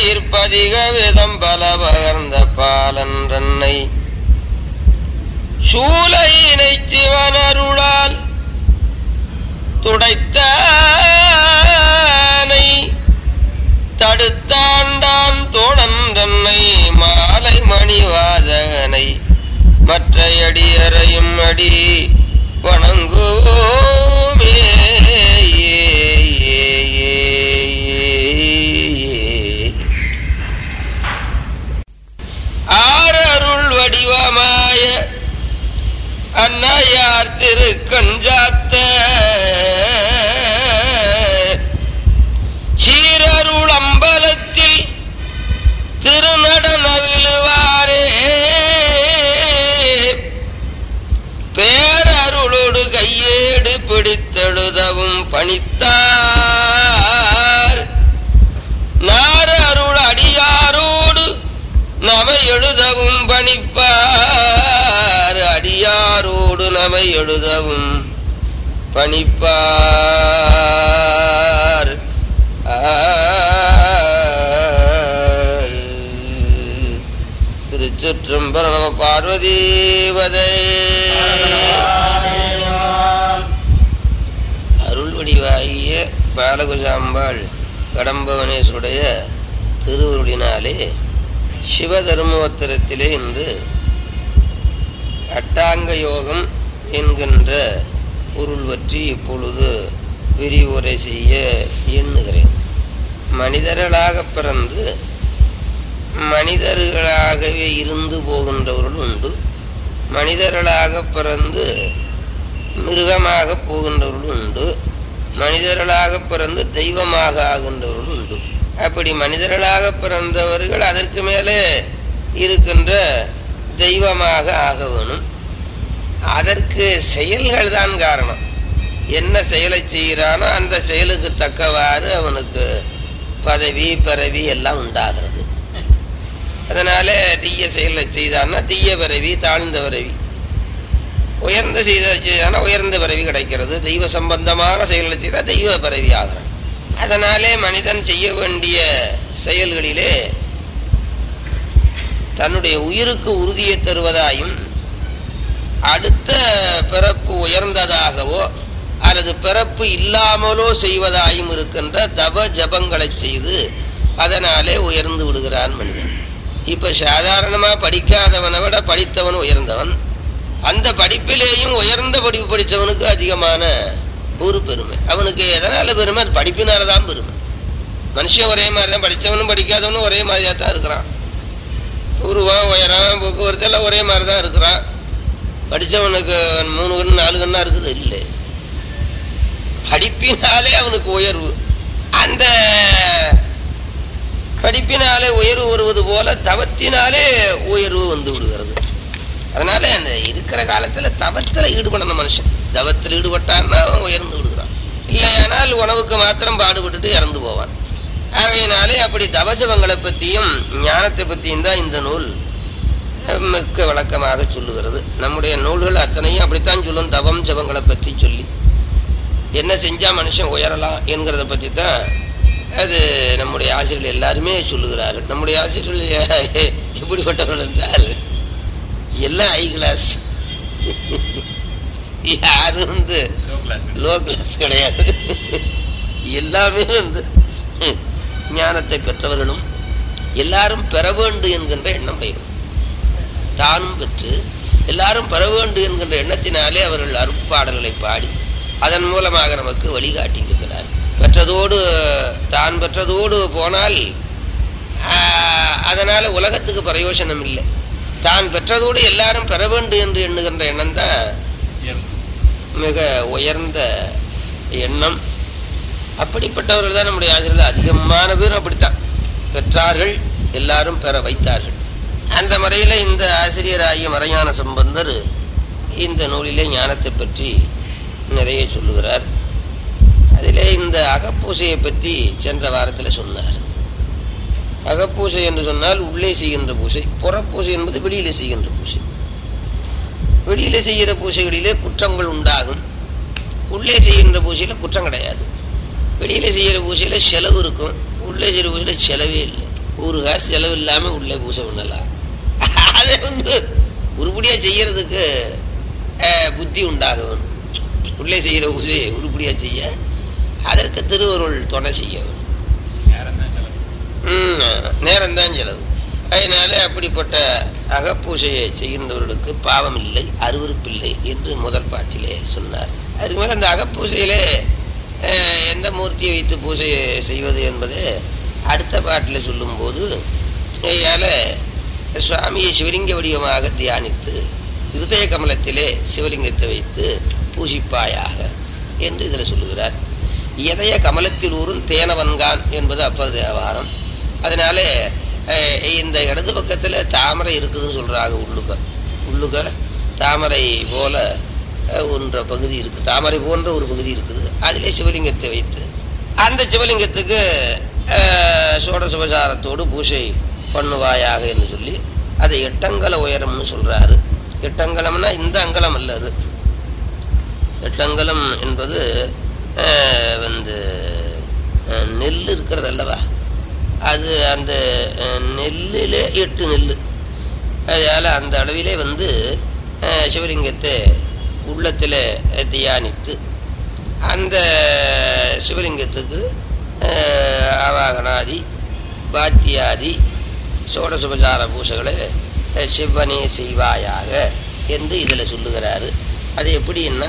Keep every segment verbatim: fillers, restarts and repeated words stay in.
சூலையிற்பதிக விதம் பல பகர்ந்த பாலன்றன்னை சூலையினை சிவனருளால் துடைத்தானை தடுத்தாண்டான் தோழன்றன்னை மாலை மணிவாதகனை மற்ற அடியறையும் அடி வணங்குவோமே. ஆரருள் வடிவமாய அன்னையார் திருக்கஞ்சாத்த சீரருள் அம்பலத்தில் திருநடனவிழுவாரே பேரருளோடு கையேடு பிடித்தெழுதவும் பணித்தார் நாரருள் அடியாரோடு நமை எழுதவும் பணிப்பார் அடியாரோடு நமை எழுதவும் பணிப்பார். திருச்சிற்றம்பலம். நம பார்வதீவதே. அருள் வடிவாகிய பாலகுஜாம்பாள் கடம்பவனேஸ்வருடைய திருவருளினாலே சிவதர்மோத்தரத்திலே இன்று அட்டாங்க யோகம் என்கின்ற பொருள் பற்றி இப்பொழுது விரிவுரை செய்ய எண்ணுகிறேன். மனிதர்களாக பிறந்து மனிதர்களாகவே இருந்து போகின்றவர்கள் உண்டு, மனிதர்களாக பிறந்து மிருகமாக போகின்றவர்கள் உண்டு, மனிதர்களாக பிறந்து தெய்வமாக ஆகின்றவர்கள் உண்டு. அப்படி மனிதர்களாக பிறந்தவர்கள் அதற்கு மேலே இருக்கின்ற தெய்வமாக ஆக வேணும். அதற்கு செயல்கள் தான் காரணம். என்ன செயலை செய்கிறானோ அந்த செயலுக்கு தக்கவாறு அவனுக்கு பதவி பிறவி எல்லாம் உண்டாகிறது. அதனால தீய செயலை செய்தான்னா தீய பிறவி, தாழ்ந்த பிறவி. உயர்ந்த செய்த செய்தானா உயர்ந்த பிறவி கிடைக்கிறது. தெய்வ சம்பந்தமான செயல்களை செய்தால் தெய்வ பிறவி ஆகிறான். அதனாலே மனிதன் செய்ய வேண்டிய செயல்களிலே தன்னுடைய உயிருக்கு உறுதியை தருவதாயும் அடுத்த பிறப்பு உயர்ந்ததாகவோ அல்லது பிறப்பு இல்லாமலோ செய்வதாயும் இருக்கின்ற தப ஜபங்களை செய்து அதனாலே உயர்ந்து விடுகிறான் மனிதன். இப்ப சாதாரணமா படிக்காதவனை விட படித்தவன் உயர்ந்தவன். அந்த படிப்பிலேயும் உயர்ந்த படிப்பு படித்தவனுக்கு அதிகமான ஒரு பெருமை. அவனுக்கு எதனால பெருமை? அது படிப்பினால்தான் பெருமை. மனுஷன் ஒரே மாதிரி தான், படித்தவனும் படிக்காதவனும் ஒரே மாதிரியா தான் இருக்கிறான். உருவம் உயரம் போக்குவரத்து எல்லாம் ஒரே மாதிரி தான் இருக்கிறான். படித்தவனுக்கு மூணு கண்ணு நாலு கண்ணா இருக்குது இல்லை. படிப்பினாலே அவனுக்கு உயர்வு. அந்த படிப்பினாலே உயர்வு வருவது போல தவத்தினாலே உயர்வு வந்து விடுகிறது. அதனால அந்த இருக்கிற காலத்துல தவத்துல ஈடுபடணும் மனுஷன். தவத்தில் ஈடுபட்டான்னா அவன் உயர்ந்து விடுகிறான். இல்லையானால் உணவுக்கு மாத்திரம் பாடுபட்டுட்டு இறந்து போவான். ஆகையினாலே அப்படி தவஜபங்களை பற்றியும் ஞானத்தை பற்றியும் தான் இந்த நூல் மிக்க விளக்கமாக சொல்லுகிறது. நம்முடைய நூல்கள் அத்தனையும் அப்படித்தான் சொல்லும். தவம் ஜபங்களை பற்றி சொல்லி என்ன செஞ்சா மனுஷன் உயரலாம் என்கிறத பற்றி தான் அது நம்முடைய ஆசிரியர்கள் எல்லாருமே சொல்லுகிறார்கள். நம்முடைய ஆசிரியர்கள் எப்படிப்பட்டவர்கள் என்றால் எல்லாம் ஹை கிளாஸ், யாரும் வந்து லோ கிளாஸ் கிடையாது. எல்லாமே வந்து ஞானத்தை பெற்றவர்களும் எல்லாரும் பெற வேண்டும் என்கின்ற எண்ணம் பயிரும். தானும் பெற்று எல்லாரும் பெற வேண்டும் என்கின்ற எண்ணத்தினாலே அவர்கள் அருட்பாடல்களை பாடி அதன் மூலமாக நமக்கு வழிகாட்டி இருக்கிறார். பெற்றதோடு தான் பெற்றதோடு போனால் அதனால உலகத்துக்கு பிரயோஜனம் இல்லை. தான் பெற்றதோடு எல்லாரும் பெற வேண்டும் என்று எண்ணுகின்ற எண்ணம் தான் மிக உயர்ந்த எண்ணம். அப்படிப்பட்டவர்கள் தான் நம்முடைய ஆசிரியர்கள் அதிகமான பேரும் அப்படித்தான் பெற்றார்கள், எல்லாரும் பெற வைத்தார்கள். அந்த முறையில இந்த ஆசிரியராகிய மறைஞான சம்பந்தர் இந்த நூலிலே ஞானத்தை பற்றி நிறைய சொல்லுகிறார். அதிலே இந்த அகப்பூசையை பற்றி சென்ற வாரத்தில் சொன்னார். அகப்பூசை என்று சொன்னால் உள்ளே செய்கின்ற பூசை, புறப்பூசை என்பது வெளியிலே செய்கின்ற பூசை. வெளியிலே செய்கிற பூசைகளிலே குற்றங்கள் உண்டாகும், உள்ளே செய்கின்ற பூசையில குற்றம் கிடையாது. வெளியிலே செய்கிற பூசையில செலவு இருக்கும், உள்ளே செய்கிற பூசையில செலவே இல்லை. ஒரு காசு செலவு இல்லாம உள்ளே பூசை பண்ணலாம். அதை வந்து உருப்படியா செய்யறதுக்கு புத்தி உண்டாகும். உள்ளே செய்யற பூஜையை உருப்படியா செய்ய அதற்கு திருவருள் துணை செய்ய நேரம் தான் செலவு. அதனால அப்படிப்பட்ட அகப்பூசையை செய்கின்றவர்களுக்கு பாவம் இல்லை, அருவருப்பில்லை என்று முதல் பாட்டிலே சொன்னார். அதுக்கு மேல அந்த அகப்பூசையிலே எந்த மூர்த்தியை வைத்து பூஜை செய்வது என்பதை அடுத்த பாட்டில் சொல்லும் போது சுவாமியை சிவலிங்க வடிவமாக தியானித்து இருதய கமலத்திலே சிவலிங்கத்தை வைத்து பூசிப்பாயாக என்று இதில் சொல்லுகிறார். இதய கமலத்தில் ஊரும் தேனவன்கான் என்பது அப்பர் தேவாரம். அதனால இந்த இடது பக்கத்துல தாமரை இருக்குதுன்னு சொல்றாங்க. உள்ளுக உள்ளுக தாமரை போல ஒன்ற பகுதி இருக்கு, தாமரை போன்ற ஒரு பகுதி இருக்குது. அதிலே சிவலிங்கத்தை வைத்து அந்த சிவலிங்கத்துக்கு சோடசுபசாரத்தோடு பூஜை பண்ணுவாயாக என்று சொல்லி அதை எட்டங்கல உயரம்னு சொல்றாரு. எட்டங்கலம்னா இந்த அங்கலம் அல்ல, அது எட்டங்கலம் என்பது வந்து நெல் இருக்கிறது அல்லவா, அது அந்த நெல்லிலே எட்டு நெல். அதனால அந்த அளவிலே வந்து சிவலிங்கத்தை உள்ளத்தில் தியானித்து அந்த சிவலிங்கத்துக்கு ஆவாகனாதி பாத்தியாதி சோடசுபசார பூசைகளை சிவனே செய்வாயாக என்று இதில் சொல்லுகிறாரு. அது எப்படின்னா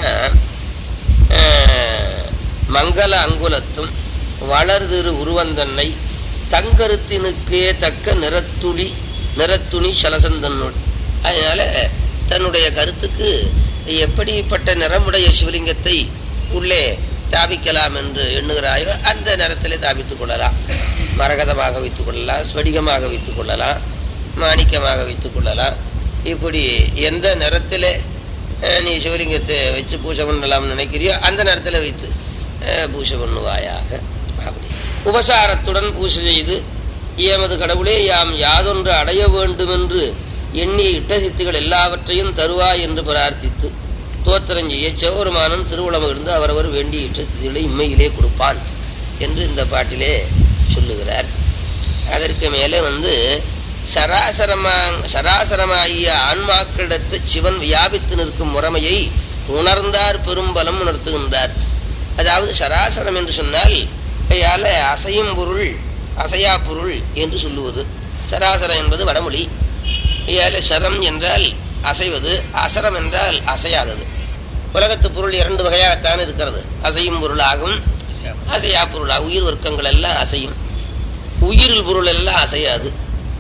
மங்கள அங்குலத்தும் வளர்திரு உருவந்தன்னை தங்கருத்தினுக்கே தக்க நிறத்துளி நிறத்துணி சலசந்தன்னுள். அதனால தன்னுடைய கருத்துக்கு எப்படிப்பட்ட நிறமுடைய சிவலிங்கத்தை உள்ளே தாபிக்கலாம் என்று எண்ணுகிறாயோ அந்த நிறத்திலே தாபித்துக் கொள்ளலாம். மரகதமாக வைத்துக் கொள்ளலாம், ஸ்படிகமாக வைத்துக் கொள்ளலாம், மாணிக்கமாக வைத்துக் கொள்ளலாம். இப்படி எந்த நிறத்திலே நீ சிவலிங்கத்தை வச்சு பூஜை பண்ணலாம்னு நினைக்கிறியோ அந்த நேரத்தில் வைத்து பூஜை பண்ணுவாயாக. அப்படி உபசாரத்துடன் பூஜை செய்து எமது கடவுளே யாம் யாதொன்று அடைய வேண்டும் என்று எண்ணிய இட்டசித்துகள் எல்லாவற்றையும் தருவாய் என்று பிரார்த்தித்து தோத்திரம் செய்ய சிவபெருமானும் திருவுளமிருந்து அவரவர் வேண்டிய இட்டசித்துகளை இம்மையிலே கொடுப்பான் என்று இந்த பாட்டிலே சொல்லுகிறார். அதற்கு மேலே வந்து சராசரமா சராசரமாகிய ஆன்மாக்களிடத்து சிவன் வியாபித்து நிற்கும் முறைமையை உணர்ந்தார் பெரும்பலம் உணர்த்துகின்றார். அதாவது சராசரம் என்று சொன்னால் அசையும் பொருள் அசையா பொருள் என்று சொல்லுவது. சராசரம் என்பது வடமொழி. சரம் என்றால் அசைவது, அசரம் என்றால் அசையாதது. உலகத்து பொருள் இரண்டு வகையாகத்தான் இருக்கிறது. அசையும் பொருளாகும், அசையா பொருளாகும். உயிர் வர்க்கங்கள் எல்லாம் அசையும், உயிரில் பொருள் எல்லாம் அசையாது.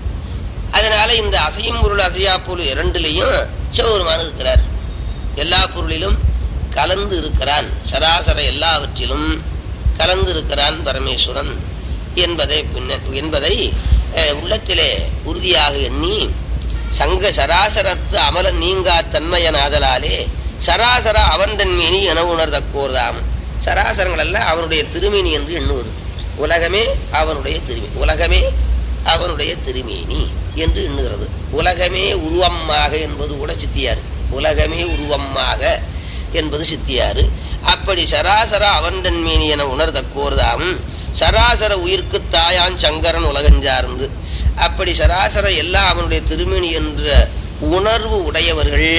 அதனால இந்த அசையும் பொருள் அசையா பொருள் இரண்டிலையும் சிவபெருமான் இருக்கிறார். எல்லா பொருளிலும் கலந்து இருக்கிறான். சராசர எல்லாவற்றிலும் கலந்து இருக்கிறான் பரமேஸ்வரன் என்பதை என்பதை உள்ளத்திலே உறுதியாக எண்ணி சங்க சராசரத்து அமல நீங்கா தன்மையனாதலாலே சராசர அவன் தன்மேனி என உணர்தக்கோர்தாம். சராசரங்கள் எல்லாம் அவனுடைய திருமேனி என்று எண்ணுவது. உலகமே அவனுடைய திருமேனி, உலகமே அவனுடைய திருமேனி என்று எண்ணுகிறது. உலகமே உருவமாக என்பது கூட சித்தியாரு. உலகமே உருவமாக என்பது சித்தியாரு. அப்படி சராசர அவன் தன்மேனி என உணர்தக்கோர்தாம். சராசர உயிர்க்கு தாயான் சங்கரன் உலகஞ்சார்ந்து. அப்படி சராசர எல்லாம் அவனுடைய திருமேனி என்ற உணர்வு உடையவர்கள்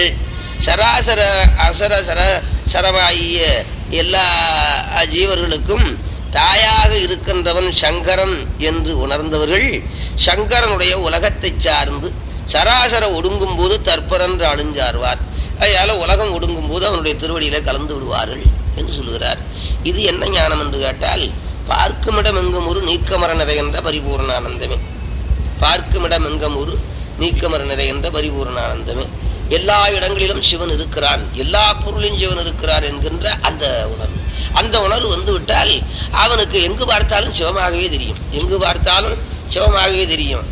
சராசர அசர சர சரமாகிய எல்லா ஜீவர்களுக்கும் தாயாக இருக்கின்றவன் சங்கரன் என்று உணர்ந்தவர்கள் சங்கரனுடைய உலகத்தை சார்ந்து சராசர ஒடுங்கும் போது தற்பரன்று அழிஞ்சார்வார். அதனால உலகம் ஒடுங்கும் போது அவனுடைய திருவடியில கலந்து விடுவார்கள் என்று சொல்லுகிறார். இது என்ன ஞானம் என்று கேட்டால் பார்க்குமிடம் எங்கும் ஒரு நீக்கமர நிறைகின்ற பரிபூர்ணானந்தமே. பார்க்குமிடம் எங்கும் ஒரு நீக்கமர நிறைகின்ற பரிபூர்ணானந்தமே. எல்லா இடங்களிலும் சிவன் இருக்கிறான், எல்லா பொருளிலும் சிவன் இருக்கிறான் என்கின்ற அந்த உணர்வு. அந்த உணர்வு வந்து விட்டால் அவனுக்கு எங்கு பார்த்தாலும் சிவமாகவே தெரியும். எங்கு பார்த்தாலும் சிவமாகவே தெரியும்.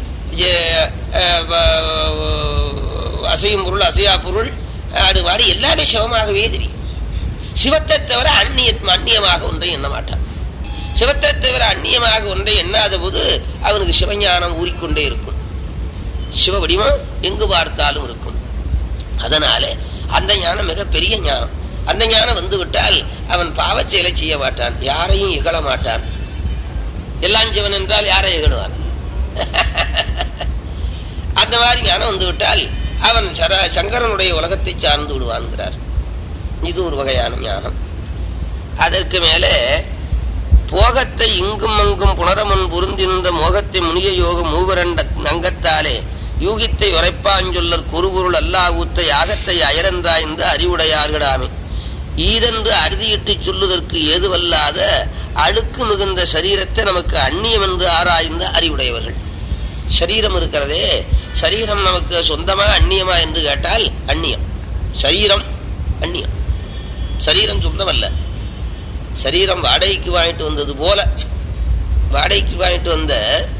அசையும் பொருள் அசையா பொருள் ஆடு மாடு எல்லாமே சிவமாகவே தெரியும். சிவத்தை தவிர அந்நிய அந்நியமாக ஒன்றை எண்ண மாட்டான். சிவத்தை தவிர அந்நியமாக ஒன்றை எண்ணாத போது அவனுக்கு சிவஞானம் ஊறிக்கொண்டே இருக்கும். சிவ வடிவம் எங்கு பார்த்தாலும் இருக்கும். அதனால அந்த ஞானம் மிகப்பெரிய ஞானம். அந்த ஞானம் வந்து விட்டால் அவன் பாவச் செயலை செய்ய மாட்டான், யாரையும் இகழ மாட்டான். எல்லாம் சிவன் என்றால் யாரை இகழுவான்? அந்த மாதிரி ஞானம் வந்து விட்டால் அவன் சர சங்கரனுடைய உலகத்தை சார்ந்து விடுவான்கிறார். இது ஒரு வகையான ஞானம். அதற்கு மேலே போகத்தை இங்கும் அங்கும் புனரமன் புரிந்திருந்த மோகத்தை முனிய யோக மூவரண்ட நங்கத்தாலே யூகித்தை உரைப்பாஞ்சொல்லர் குறுபொருள் அல்லா ஊத்த யாகத்தை அயரந்தாய்ந்து அறிவுடையார்கடாமே ஈதென்று அறுதியிட்டு சொல்லுதற்கு ஏதுவல்லாத அழுக்கு மிகுந்த சரீரத்தை நமக்கு அந்நியம் என்று ஆராய்ந்த அறிவுடையவர்கள். சரீரம் இருக்கிறதே, சரீரம் நமக்கு சொந்தமா அந்நியமா என்று கேட்டால் அந்நியம். சரீரம் அந்நியம், சரீரம் சொந்தம் அல்ல. சரீரம் வாடகைக்கு வாங்கிட்டு வந்தது போல, வாடகைக்கு வாங்கிட்டு வந்த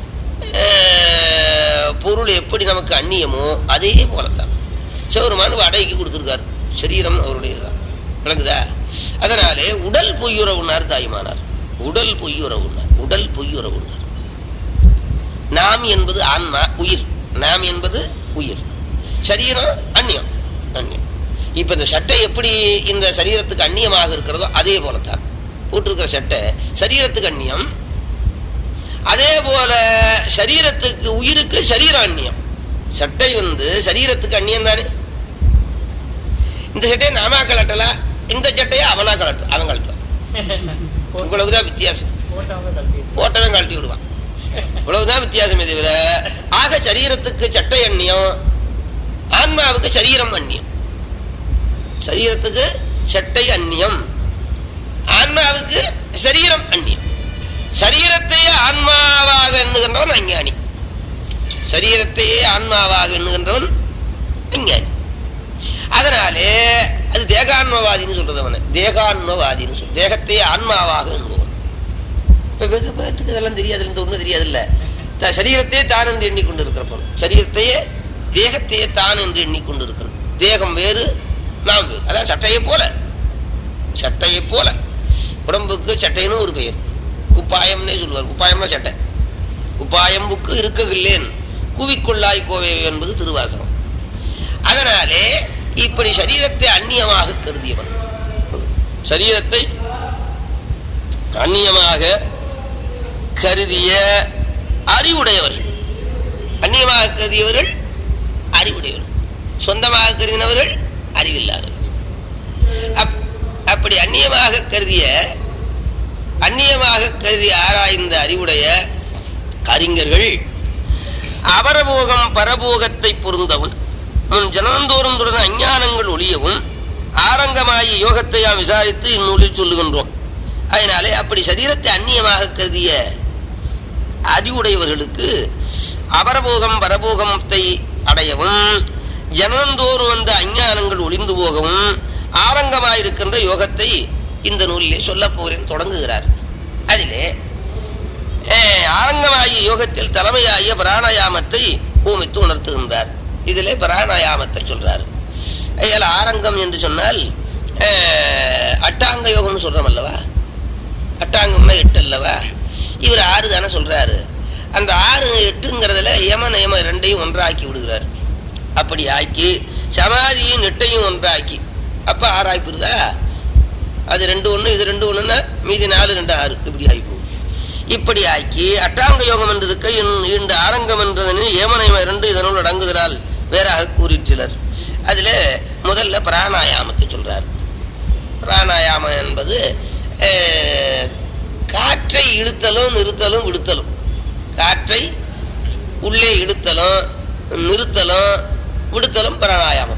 பொருள் எப்படி நமக்கு அந்நியமோ அதே போலத்தான் சிவருமான் வாடகைக்கு கொடுத்திருக்காரு. சரீரம் அவருடையதுதான், விளங்குதா? அதனாலே உடல் பொய்யுறவுனார் தாய்மானார். உடல் பொய்யுறவுனார், உடல் பொய்யுறவுனார். நாம் என்பது ஆன்மா, உயிர். நாம் என்பது உயிர், சரீரம் அந்நியம். அந்நியம். இப்ப இந்த சட்டை எப்படி இந்த சரீரத்துக்கு அந்நியமாக இருக்கிறதோ அதே போலத்தான் போட்டிருக்கிற சட்டை சரீரத்துக்கு அந்நியம். அதே போல சரீரத்துக்கு உயிருக்கு சரீரம் அந்நியம். சட்டை வந்து சரீரத்துக்கு அந்நியம் தானே. இந்த சட்டையை நாம கலட்டல, இந்த சட்டையை அவனா கலட்டு, அவன் கலட்டுவான். இவ்வளவுதான் வித்தியாசம். போட்டவன் கழட்டி விடுவான், இவ்வளவுதான் வித்தியாசம். இதை விட ஆக சரீரத்துக்கு சட்டை அந்நியம், ஆன்மாவுக்கு சரீரம் அந்நியம். சரீரத்துக்கு சட்டை அந்நியம், ஆன்மாவுக்கு சரீரம் அந்நியம். சரீரத்தையே ஆன்மாவாக எண்ணுகின்றவன் அஞ்ஞானி, சரீரத்தையே ஆன்மாவாக எண்ணுகின்றவன் அஞ்ஞானி. அதனாலே அது தேகான்மவாதின்னு சொல்றது. அவனை தேகான்மவாதின்னு சொல், தேகத்தையே ஆன்மாவாக எண்ணுபவன். இப்ப வெகு பேத்துக்கு இதெல்லாம் தெரியாது, இந்த ஒண்ணு தெரியாது இல்ல. சரீரத்தையே தான் என்று எண்ணிக்கொண்டு இருக்கிறப்பன், சரீரத்தையே தேகத்தையே தான் என்று எண்ணிக்கொண்டு இருக்கிறோம். தேகம் வேறு, நாம் வேறு. அதான் சட்டையை போல, சட்டையை போல உடம்புக்கு சட்டைன்னு ஒரு பெயர். குப்பாயம்னே சொல்லுவார். குப்பாயம்னா சட்டை. குப்பாயம் புக்கு இருக்கவில்லேன் கூவிக்கொள்ளாய் கோவை என்பது திருவாசகம். அதனாலே இப்படி சரீரத்தை அந்நியமாக கருதியவன், சரீரத்தை அந்நியமாக கருதிய அறிவுடையவர்கள், அந்நியமாக கருதியவர்கள் அறிவுடையவர்கள், சொந்தமாக கருதினவர்கள் அறிவில்லாதவர்கள். அப்படி அந்நியமாக கருதிய அந்நியமாக கருதி ஆராய்ந்த அறிவுடைய அறிஞர்கள் அபரபோகம் பரபோகத்தை பொருந்தவும் முன் ஜனந்தோறும் தொடர்ந்த அஞ்ஞானங்கள் ஒழியவும் ஆரங்கமாயி யோகத்தை நாம் விசாரித்து இந்நூலில் சொல்லுகின்றோம். அதனாலே அப்படி சரீரத்தை அந்நியமாக கருதிய அறிவுடையவர்களுக்கு அபரபோகம் பரபோகத்தை அடையவும் ஜனந்தோறும் வந்த அஞ்ஞானங்கள் ஒளிந்து போகவும் ஆரங்கமாயிருக்கின்ற யோகத்தை இந்த நூலிலே சொல்ல போறேன் தொடங்குகிறார். அதிலே ஆரங்கமாகிய யோகத்தில் தலைமையாகிய பிராணாயாமத்தை பூமித்து உணர்த்துகின்றார். இதிலே பிராணாயாமத்தை சொல்றாரு. அதில் ஆரங்கம் என்று சொன்னால் அட்டாங்க யோகம்னு சொல்றோம் அல்லவா, அட்டாங்கம்னா எட்டு அல்லவா, இவர் ஆறு தானே சொல்றாரு. அந்த ஆறு எட்டுங்கிறதுல யம நயம ரெண்டையும் ஒன்றாக்கி விடுகிறார். அப்படி ஆக்கி சமாதியின் எட்டையும் ஒன்றாக்கி, அப்ப ஆறாய்ப்புதா, அது ரெண்டு ஒண்ணு இது ரெண்டு ஒண்ணுன்னா மீதி நாலு ரெண்டு ஆறு, இப்படி ஆகி போகும். இப்படி ஆக்கி அட்டாங்க யோகம் என்று இருக்க இந்த ஆரங்கம் என்றதனை ஏமனயம் இரண்டு இதனுள் அடங்குதலால் வேறாக கூறிச்சிலர். அதுல முதல்ல பிராணாயாமத்தை சொல்றார். பிராணாயாமம் என்பது காற்றை இழுத்தலும் நிறுத்தலும் விடுத்தலும், காற்றை உள்ளே இழுத்தலும் நிறுத்தலும் விடுத்தலும் பிராணாயாமம்.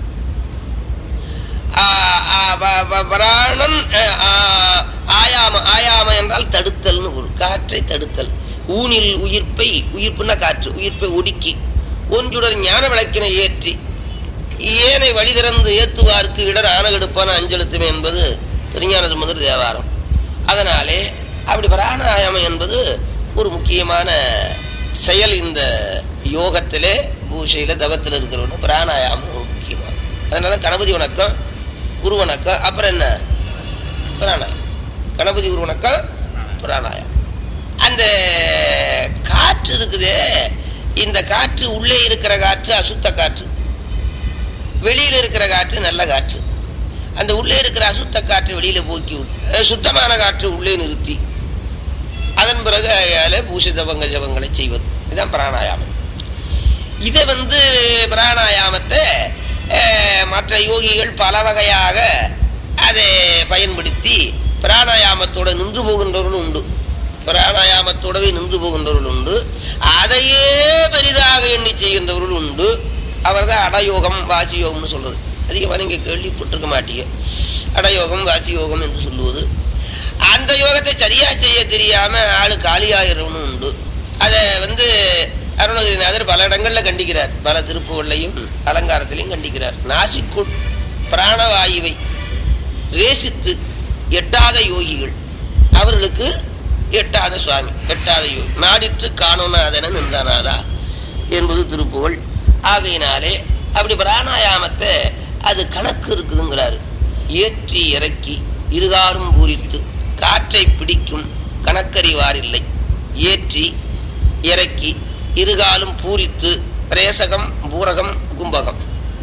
பிராணன் ஆயாம, ஆயாம என்றால் தடுத்தல், காற்றை தடுத்தல். ஊனில் உயிர்ப்பை, உயிர்ப்புன்னா காற்று, உயிர்ப்பை ஒடுக்கி ஒன்றுடன் ஞான விளக்கினை ஏற்றி ஏனை வழி திறந்து ஏத்துவார்க்கு இடர் ஆன கெடுப்பான அஞ்செழுத்துமே என்பது திருஞான சம்பந்தர் தேவாரம். அதனாலே அப்படி பிராணாயாமம் என்பது ஒரு முக்கியமான செயல். இந்த யோகத்திலே பூஷையில தவத்தில் இருக்கிறவங்க பிராணாயாமம் ஒரு முக்கியமான. அதனால கணபதி வணக்கம், குரு வணக்கம், அப்புறம் என்ன பிராணாயம். கணபதி குரு வணக்கம், பிராணாயம். அந்த காற்று இருக்குதே, இந்த காற்று உள்ளே இருக்கிற காற்று அசுத்த காற்று, வெளியில இருக்கிற காற்று நல்ல காற்று. அந்த உள்ளே இருக்கிற அசுத்த காற்று வெளியில போக்கி விட்டு சுத்தமான காற்று உள்ளே நிறுத்தி அதன் பிறகு அயால பூஷ ஜபங்க ஜபங்களை செய்வது. இதுதான் பிராணாயாமம். இதை வந்து பிராணாயாமத்தை மற்ற யோகிகள் பல வகையாக அதை பயன்படுத்தி பிராணாயாமத்தோட நின்று போகின்றவர்களும் உண்டு. பிராணாயாமத்தோடவே நின்று போகின்றவர்கள் உண்டு. அதையே பெரிதாக எண்ணி செய்கின்றவர்கள் உண்டு. அவர் தான் அடயோகம் வாசி யோகம்னு சொல்றது. அதிகமாக நீங்க கேள்விப்பட்டிருக்க மாட்டீங்க. அடயோகம் வாசி யோகம் என்று சொல்லுவது. அந்த யோகத்தை சரியா செய்ய தெரியாம ஆளு காலியாகிறவனும் உண்டு. அதை வந்து அருணகிரிநாதர் பல இடங்கள்ல கண்டிக்கிறார். பல திருப்புகள்லையும் அலங்காரத்திலையும் கண்டிக்கிறார். நாசிக்குள் பிராணவாயுவை ரேசித்து எட்டாத யோகிகள், அவர்களுக்கு எட்டாத சுவாமி, எட்டாத யோகி நாடிற்று காணோனாதன நின்றானாதா என்பது திருப்புகழ். ஆகையினாலே அப்படி பிராணாயாமத்தை அது கணக்கு இருக்குதுங்கிறாரு. ஏற்றி இறக்கி இருகாரும் பூரித்து காற்றை பிடிக்கும் கணக்கறிவாரில்லை. ஏற்றி இறக்கி இருகாலும் பூரித்து ரேசகம் பூரகம் கும்பகம்,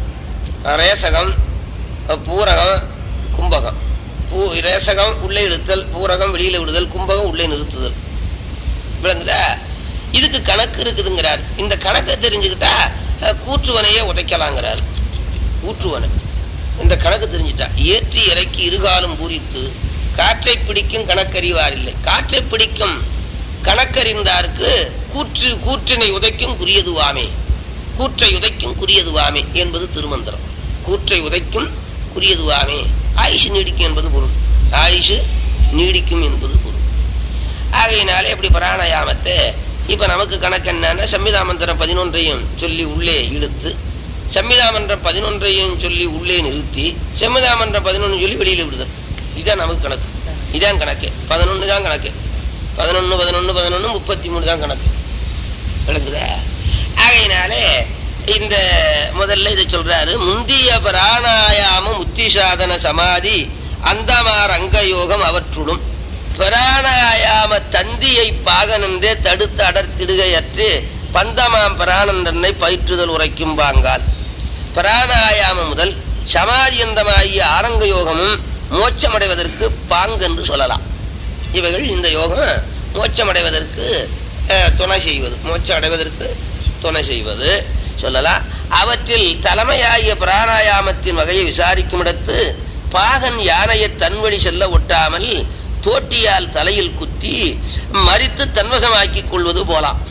ரேசகம் பூரகம் கும்பகம். பூ ரேசகம் உள்ளே இழுத்தல், பூரகம் வெளியில விடுதல், கும்பகம் உள்ளே நிறுத்துதல். விளங்குதா? இதுக்கு கணக்கு இருக்குதுங்கிறார். இந்த கணக்கை தெரிஞ்சுக்கிட்டா கூற்றுவனையே உதைக்கலாங்கிறார். கூற்றுவனை இந்த கணக்கு தெரிஞ்சுட்டா ஏற்றி இறக்கி இருகாலும் பூரித்து காற்றை பிடிக்கும் கணக்கறிவார் இல்லை. காற்றை பிடிக்கும் கணக்கறிந்தாருக்கு கூற்று கூற்றினை உதைக்கும் குறியதுவாமே, கூற்றை உதைக்கும் குறியதுவாமே என்பது திருமந்திரம். கூற்றை உதைக்கும் குறியதுவாமே, ஆயுஷ் நீடிக்கும் என்பது பொருள். ஆயுஷ் நீடிக்கும் என்பது பொருள். ஆகையினாலே எப்படி பிராணாயாமத்தை இப்ப நமக்கு கணக்கு என்னன்னா, சம்மிதா மந்திரம் பதினொன்றையும் சொல்லி உள்ளே இழுத்து, சம்மிதா மன்றம் பதினொன்றையும் சொல்லி உள்ளே நிறுத்தி, சம்மிதா மன்றம் பதினொன்று சொல்லி வெளியில விடுதல். இதுதான் நமக்கு கணக்கு. இதான் கணக்கு. பதினொன்னு தான் கணக்கு. பதினொன்னு பதினொன்னு பதினொன்னு முப்பத்தி மூணு தான் கணக்கு. விளங்குதா? ஆகையினாலே இந்த முதல்ல இதை சொல்றாரு. முந்திய பிராணாயாமம் உத்தி சாதன சமாதி அந்தமார் அங்க யோகம் அவற்றுடும் பிராணாயாம தந்தியை பாகனென்றே தடுத்து அடர்த்திடுகையற்று பந்தமாம் பிராணன் தன்னை பயிற்றுதல் உரைக்கும் பாங்கால் பிராணாயாமம் முதல் சமாதியந்தமாகிய ஆரங்க யோகமும் மோட்சமடைவதற்கு பாங்கென்று சொல்லலாம். இவைகள் இந்த யோகம் மோட்சமடைவதற்கு துணை செய்வது, மோட்சம் அடைவதற்கு துணை செய்வது சொல்லலாம். அவற்றில் தலைமையாகிய பிராணாயாமத்தின் வகையை விசாரிக்கும் இடத்து பாகன் யானையை தன்வழி செல்ல ஒட்டாமல் தோட்டியால் தலையில் குத்தி மறித்து தன்வசமாக்கிக் கொள்வது போலாம்.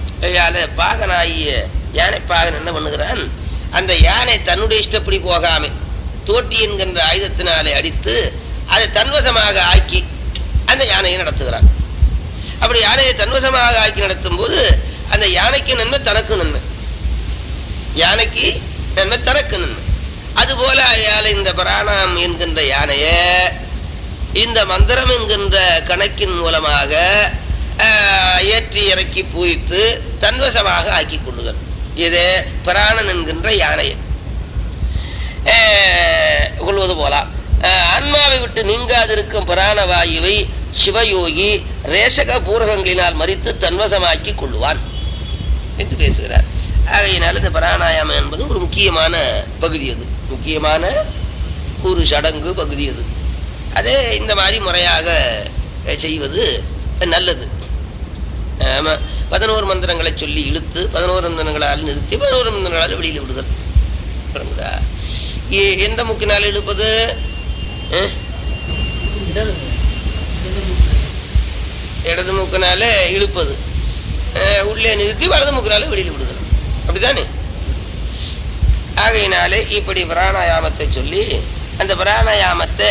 பாகனாகிய யானை பாகன் என்ன பண்ணுகிறான், அந்த யானை தன்னுடைய இஷ்டப்படி போகாம தோட்டி என்கின்ற ஆயுதத்தினாலே அடித்து அதை தன்வசமாக ஆக்கி அந்த யானையை நடத்துகிறான். அப்படி யானையை தன்வசமாக ஆக்கி நடத்தும் போது அந்த யானைக்கு நன்மை, தனக்கு நன்மை. யானைக்கு நன்மை, தனக்கு நன்மை. அதுபோல இந்த பிராணம் என்கின்ற யானைய இந்த மந்திரம் என்கின்ற கணக்கின் மூலமாக ஏற்றி இறக்கி பூரித்து தன்வசமாக ஆக்கி கொள்ளுதல். இது பிராணன் என்கின்ற யானையை கொள்வது போலாம். ஆன்மாவை விட்டு நீங்காதிருக்கும் பிராணவாயுவை சிவயோகி ரேசக பூரகங்களினால் மறித்து தன்வசமாக்கி கொள்ளுவான் என்று பேசுகிறார். ஆகையினால் இந்த பிராணாயாமம் என்பது ஒரு முக்கியமான பகுதி. அது முக்கியமான ஒரு சடங்கு பகுதி. அது அதே இந்த மாதிரி முறையாக செய்வது நல்லது. பதினோரு மந்திரங்களை சொல்லி இழுத்து பதினோரு மந்திரங்களால் நிறுத்தி பதினோரு மந்திரங்களால் வெளியில விடுதல். எந்த முக்கினால் இழுப்பது? இடது மூக்கினால இழுப்பது, உள்ளே நிறுத்தி வலது மூக்கினால வெளியில விடுதல். அப்படித்தானே? ஆகையினாலே இப்படி பிராணாயாமத்தை சொல்லி அந்த பிராணாயாமத்தை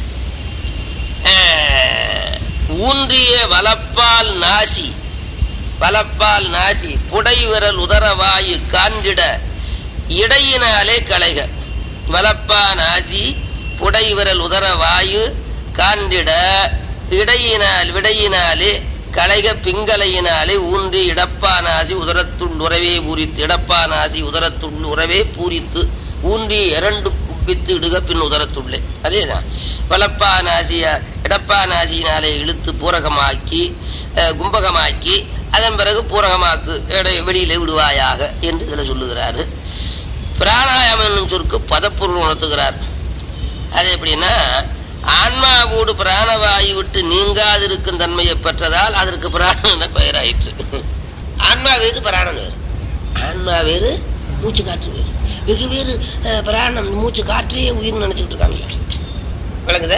ஊன்றிய வலப்பால் நாசி வலப்பால் நாசி புடை விரல் உதரவாயு காண்டிட இடையினாலே களைக. வலப்பா நாசி புடை விரல் உதரவாயு காண்டிட இடையினால் விடையினாலே களைக பிங்கலையினாலே ஊன்றி இடப்பா நாசி உதரத்துள் உறவே பூரித்து இடப்பா நாசி உதரத்துள் உறவே பூரித்து ஊன்றி இரண்டு குப்பித்து இடுக பின் உதரத்துள்ளே. அதேதான் வலப்பா நாசிய இடப்பா நாசியினாலே இழுத்து பூரகமாக்கி கும்பகமாக்கி அதன் பிறகு பூரகமாக்கு வெளியில விடுவாயாக என்று இதுல சொல்லுகிறாரு. பிராணாயாமம் என்னும் சொற்கு பதப்பொருள் உணர்த்துகிறார். அது எப்படின்னா, ஆன்மாவோடு பிராணவாயு விட்டு நீங்காதிருக்கும் தன்மையை பெற்றதால் அதற்கு பிராணன் என பெயராயிற்று. ஆன்மா வேறு பிராணன் வேறு. ஆன்மா வேறு மூச்சு காற்று வேறு. வெகு வேறு பிராணம் மூச்சு காற்றையே உயிர்னு நினைச்சுக்கிட்டு இருக்காங்க. விளங்குத?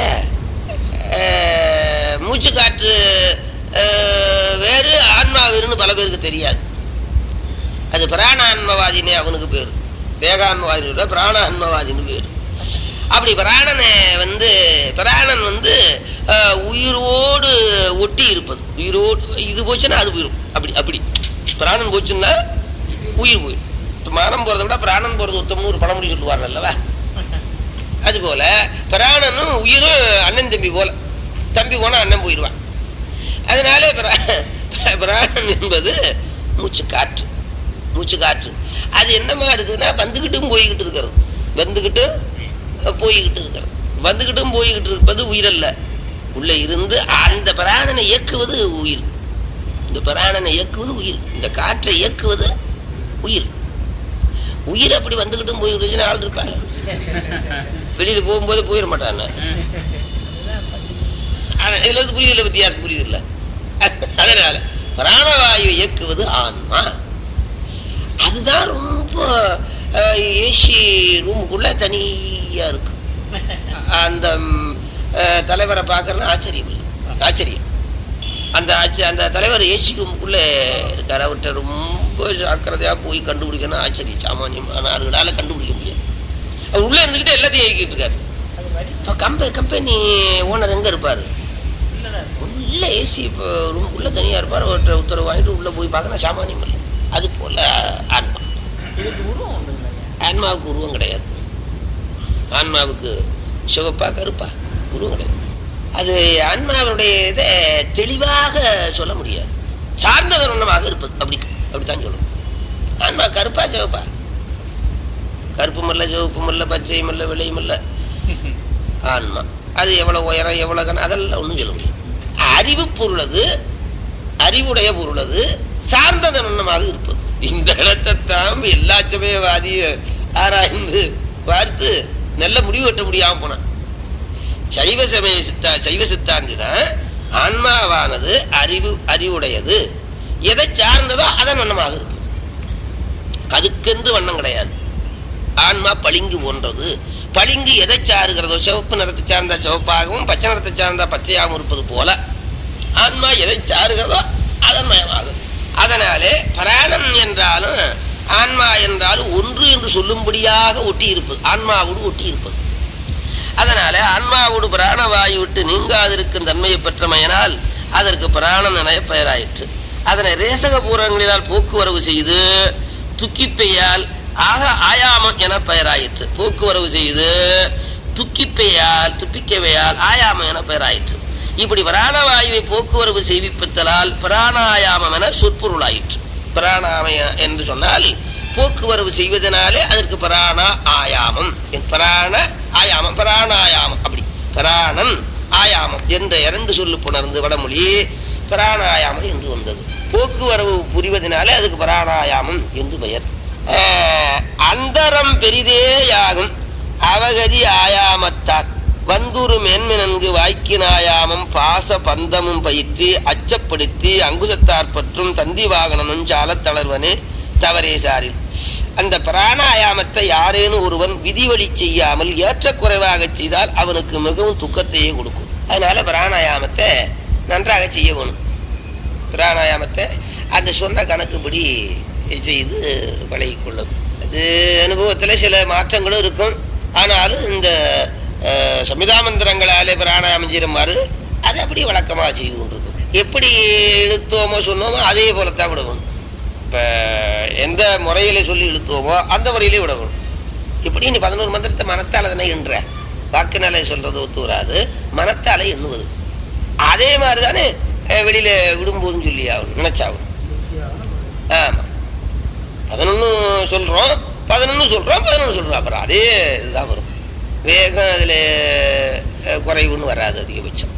மூச்சு காற்று வேறு ஆன்மா வேறுன்னு பல பேருக்கு தெரியாது. அது பிராண ஆன்மவாதினே அவனுக்கு பேரு. தேகான்மவாதி பிராண ஆன்மவாதின்னு பேரு. அப்படி பிராணனை வந்து பிராணன் வந்து உயிரோடு ஒட்டி இருப்பது. உயிரோடு இது போச்சுன்னா அது போயிடும். அப்படி அப்படி பிராணன் போச்சுன்னா உயிர் போயிடும். மனம் போறதை விட பிராணன் போறது ஒருத்தம்னு ஒரு பழமொழி சொல்லுவார் அல்லவா? அது போல பிராணனும் உயிரும் அண்ணன் தம்பி போல. தம்பி போனா அண்ணன் போயிடுவான். அதனால பிராணன் என்பது மூச்சு காற்று. மூச்சு காற்று அது என்னமா இருக்குதுன்னா வந்துகிட்டும் போய்கிட்டு இருக்கிறது. வந்துகிட்டு போய்கிட்டு இருக்கிறது. வந்துகிட்டும் போய்கிட்டு இருப்பது உயிர் அல்ல. உள்ள இருந்து அந்த பிராணனை இயக்குவது உயிர். இந்த பிராணனை இயக்குவது உயிர். இந்த காற்றை இயக்குவது உயிர். உயிர் அப்படி வந்துகிட்டும் போய்கிட்டு ஆள் இருப்பாங்க. வெளியில போகும்போது போயிட மாட்டாங்க. இதுல புரியுதில்ல, வித்தியாசம் புரியுதில்ல. அதனால பிராணவாயு இயக்குவது ஆன்மா. அதுதான் ரொம்ப ஏசி ரூமுக்குள்ள தனியா இருக்கு. அந்த தலைவரை பாக்குறதுன்னா ஆச்சரியம் இல்லை. ஆச்சரியம். அந்த அந்த தலைவர் ஏசி ரூமுக்குள்ள இருக்காரு. அவர்கிட்ட ரொம்ப ஜாக்கிரதையா போய் கண்டுபிடிக்கணும். ஆச்சரியம். சாமானியமான ஆளுகளால கண்டுபிடிக்க முடியாது. அவர் உள்ள இருந்துகிட்டு எல்லாத்தையும் இயக்கிட்டு இருக்காரு. கம்பெனி கம்பெனி ஓனர் எங்க இருப்பாரு? உள்ள ஏசி ரூமுக்குள்ள தனியா இருப்பாரு. அவர்கிட்ட உத்தரவு வாங்கிட்டு உள்ள போய் பார்க்கணும். சாமானியம் இல்லை. அது போல ஆன்மா. ஆன்மாவுக்கு உருவம் கிடையாது. ஆன்மாவுக்கு சிவப்பா கருப்பா உருவம் கிடையாது. அது ஆன்மாவுடைய இதை தெளிவாக சொல்ல முடியாது. சார்ந்த தருணமாக இருப்பது. அப்படி அப்படித்தான் சொல்லணும். ஆன்மா கருப்பா சிவப்பா? கருப்பும் இல்ல, சிவப்பும் இல்ல, பச்சையும் இல்ல, விளையும் இல்ல. ஆன்மா அது எவ்வளவு உயரம், எவ்வளவு கணம், அதெல்லாம் ஒண்ணும் சொல்ல முடியும். அறிவு பொருளது, அறிவுடைய பொருளது, சார்ந்த தருணமாக இருப்பது. இந்த இடத்தை தான் எல்லா சமயவாதிய ஆராய்ந்து பார்த்து நல்ல முடிவு வெட்ட முடியாம போனான். சைவ சமய சித்தா சைவ சித்தாந்தி தான் ஆன்மாவானது அறிவு அறிவுடையது. எதை சார்ந்ததோ அதன் வண்ணமாக இருப்பது. அதுக்கென்று வண்ணம் கிடையாது. ஆன்மா பளிங்கு போன்றது. பளிங்கு எதை சாருகிறதோ, சிவப்பு நிறத்தை சார்ந்த சிவப்பாகவும் பச்சை நிறத்தை சார்ந்த பச்சையாகவும் இருப்பது போல ஆன்மா எதை சாருகிறதோ அதன் மயமாகும். அதனாலே பிராணன் என்றாலும் ஆன்மா என்றாலும் ஒன்று என்று சொல்லும்படியாக ஒட்டி இருப்பது. ஆன்மாவோடு ஒட்டி இருப்பது. அதனால ஆன்மாவோடு பிராணவாயு விட்டு நீங்காதிருக்கும் தன்மையை பெற்றமையினால் அதற்கு பிராணன் என பெயராயிற்று. அதனை ரேசக பூரங்களினால் போக்குவரவு செய்து துக்கிப்பையால் ஆக ஆயாமம் என பெயராயிற்று. போக்குவரவு செய்து துக்கிப்பையால் துப்பிக்கவையால் ஆயாமம் என பெயராயிற்று. இப்படி பிராணவாயுவை போக்குவரவு செய்விப்பதலால் பிராணாயாமம் என சொற்பொருளாயிற்று. பிராணாமய என்று சொன்னால் போக்குவரவு செய்வதனாலே அதற்கு பிராண ஆயாமம், பிராண ஆயாமம், பிராணாயாமம். அப்படி பிராணன் ஆயாமம் என்ற இரண்டு சொல்லு புணர்ந்து வடமொழி பிராணாயாமம் என்று வந்தது. போக்குவரவு புரிவதனாலே அதுக்கு பிராணாயாமம் என்று பெயர். அந்தரம் பெரிதேயாகும் அவகதி ஆயாமத்தார் வந்துரு மேன்மை நன்கு வாய்க்கினாயாமம் பாச பந்தமும் பயிற்றி அச்சப்படுத்தி அங்குசத்தார் பற்றும் தந்தி வாகனனும் சால தளர்வனே தவறேசாரில். அந்த பிராணாயாமத்தை யாரேனும் ஒருவன் விதிவழி செய்யாமல் ஏற்ற குறைவாக செய்தால் அவனுக்கு மிகவும் துக்கத்தையே கொடுக்கும். அதனால பிராணாயாமத்தை நன்றாக செய்ய வேணும். பிராணாயாமத்தை அந்த சொன்ன கணக்குப்படி செய்து பழகிக்கொள்ளும். அது அனுபவத்தில் சில மாற்றங்களும் இருக்கும். ஆனாலும் இந்த சமிதாமந்திரங்களாலே பிராணாயாமம் செய்யுமாறு அது அப்படி வழக்கமாக செய்து கொண்டிருக்கும். எப்படி இழுத்தோமோ சொன்னோமோ அதே போலத்தான் விடணும். இப்ப எந்த முறையில சொல்லி இழுத்தோமோ அந்த முறையிலே விடணும். இப்படி நீ பதினோரு மந்திரத்தை மனத்தால தானே எண்ணுற. வாக்குனாலே சொல்றது ஒத்து வராது. மனத்தாலே எண்ணுவது அதே மாதிரிதானே வெளியில விடும்போதுன்னு சொல்லி ஆகணும், நினைச்சாகும். ஆமா, பதினொன்னு சொல்றோம் பதினொன்னு சொல்றோம் பதினொன்னு சொல்றோம் அப்புறம் அதே இதுதான் வரும். வேகம் அதுல குறைவுன்னு வராது. அதிகபட்சம்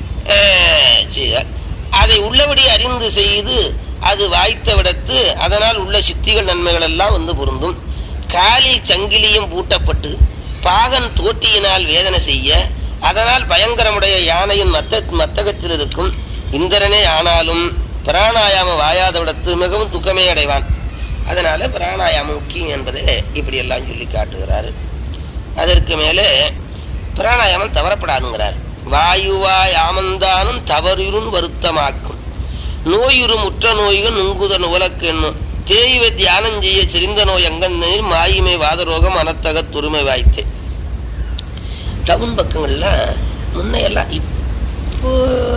அதை உள்ளபடி அறிந்து செய்து அது வாய்த்த விடத்து அதனால் உள்ள சித்திகள் நன்மைகள் எல்லாம் வந்து பொருந்தும். காலில் சங்கிலியும் பூட்டப்பட்டு பாகன் தோற்றியினால் வேதனை செய்ய அதனால் பயங்கரமுடைய யானையின் மத்த மத்தகத்தில் இருக்கும் இந்திரனே ஆனாலும் பிராணாயாமம் வாயாதவிடத்து மிகவும் துக்கமே அடைவான். அதனால பிராணாயாமம் முக்கியம் என்பதை இப்படி எல்லாம் சொல்லி காட்டுகிறாரு. அதற்கு மேலே பிராணாயாமம் தவறப்படாதுங்கிறார். வாயுவாய் ஆமந்தானும் தவறும் வருத்தமாக்கும் நோயுறும் உற்ற நோய்கள் நுங்குதன் உலக்கு என்னும் தேய்வை தியானம் செய்ய சிரிந்த நோய் அங்கந்தனில் மாயுமை வாதரோகம் அனத்தக துருமை வாய்த்தே. டவுன் பக்கங்கள்ல முன்னையெல்லாம் இப்போ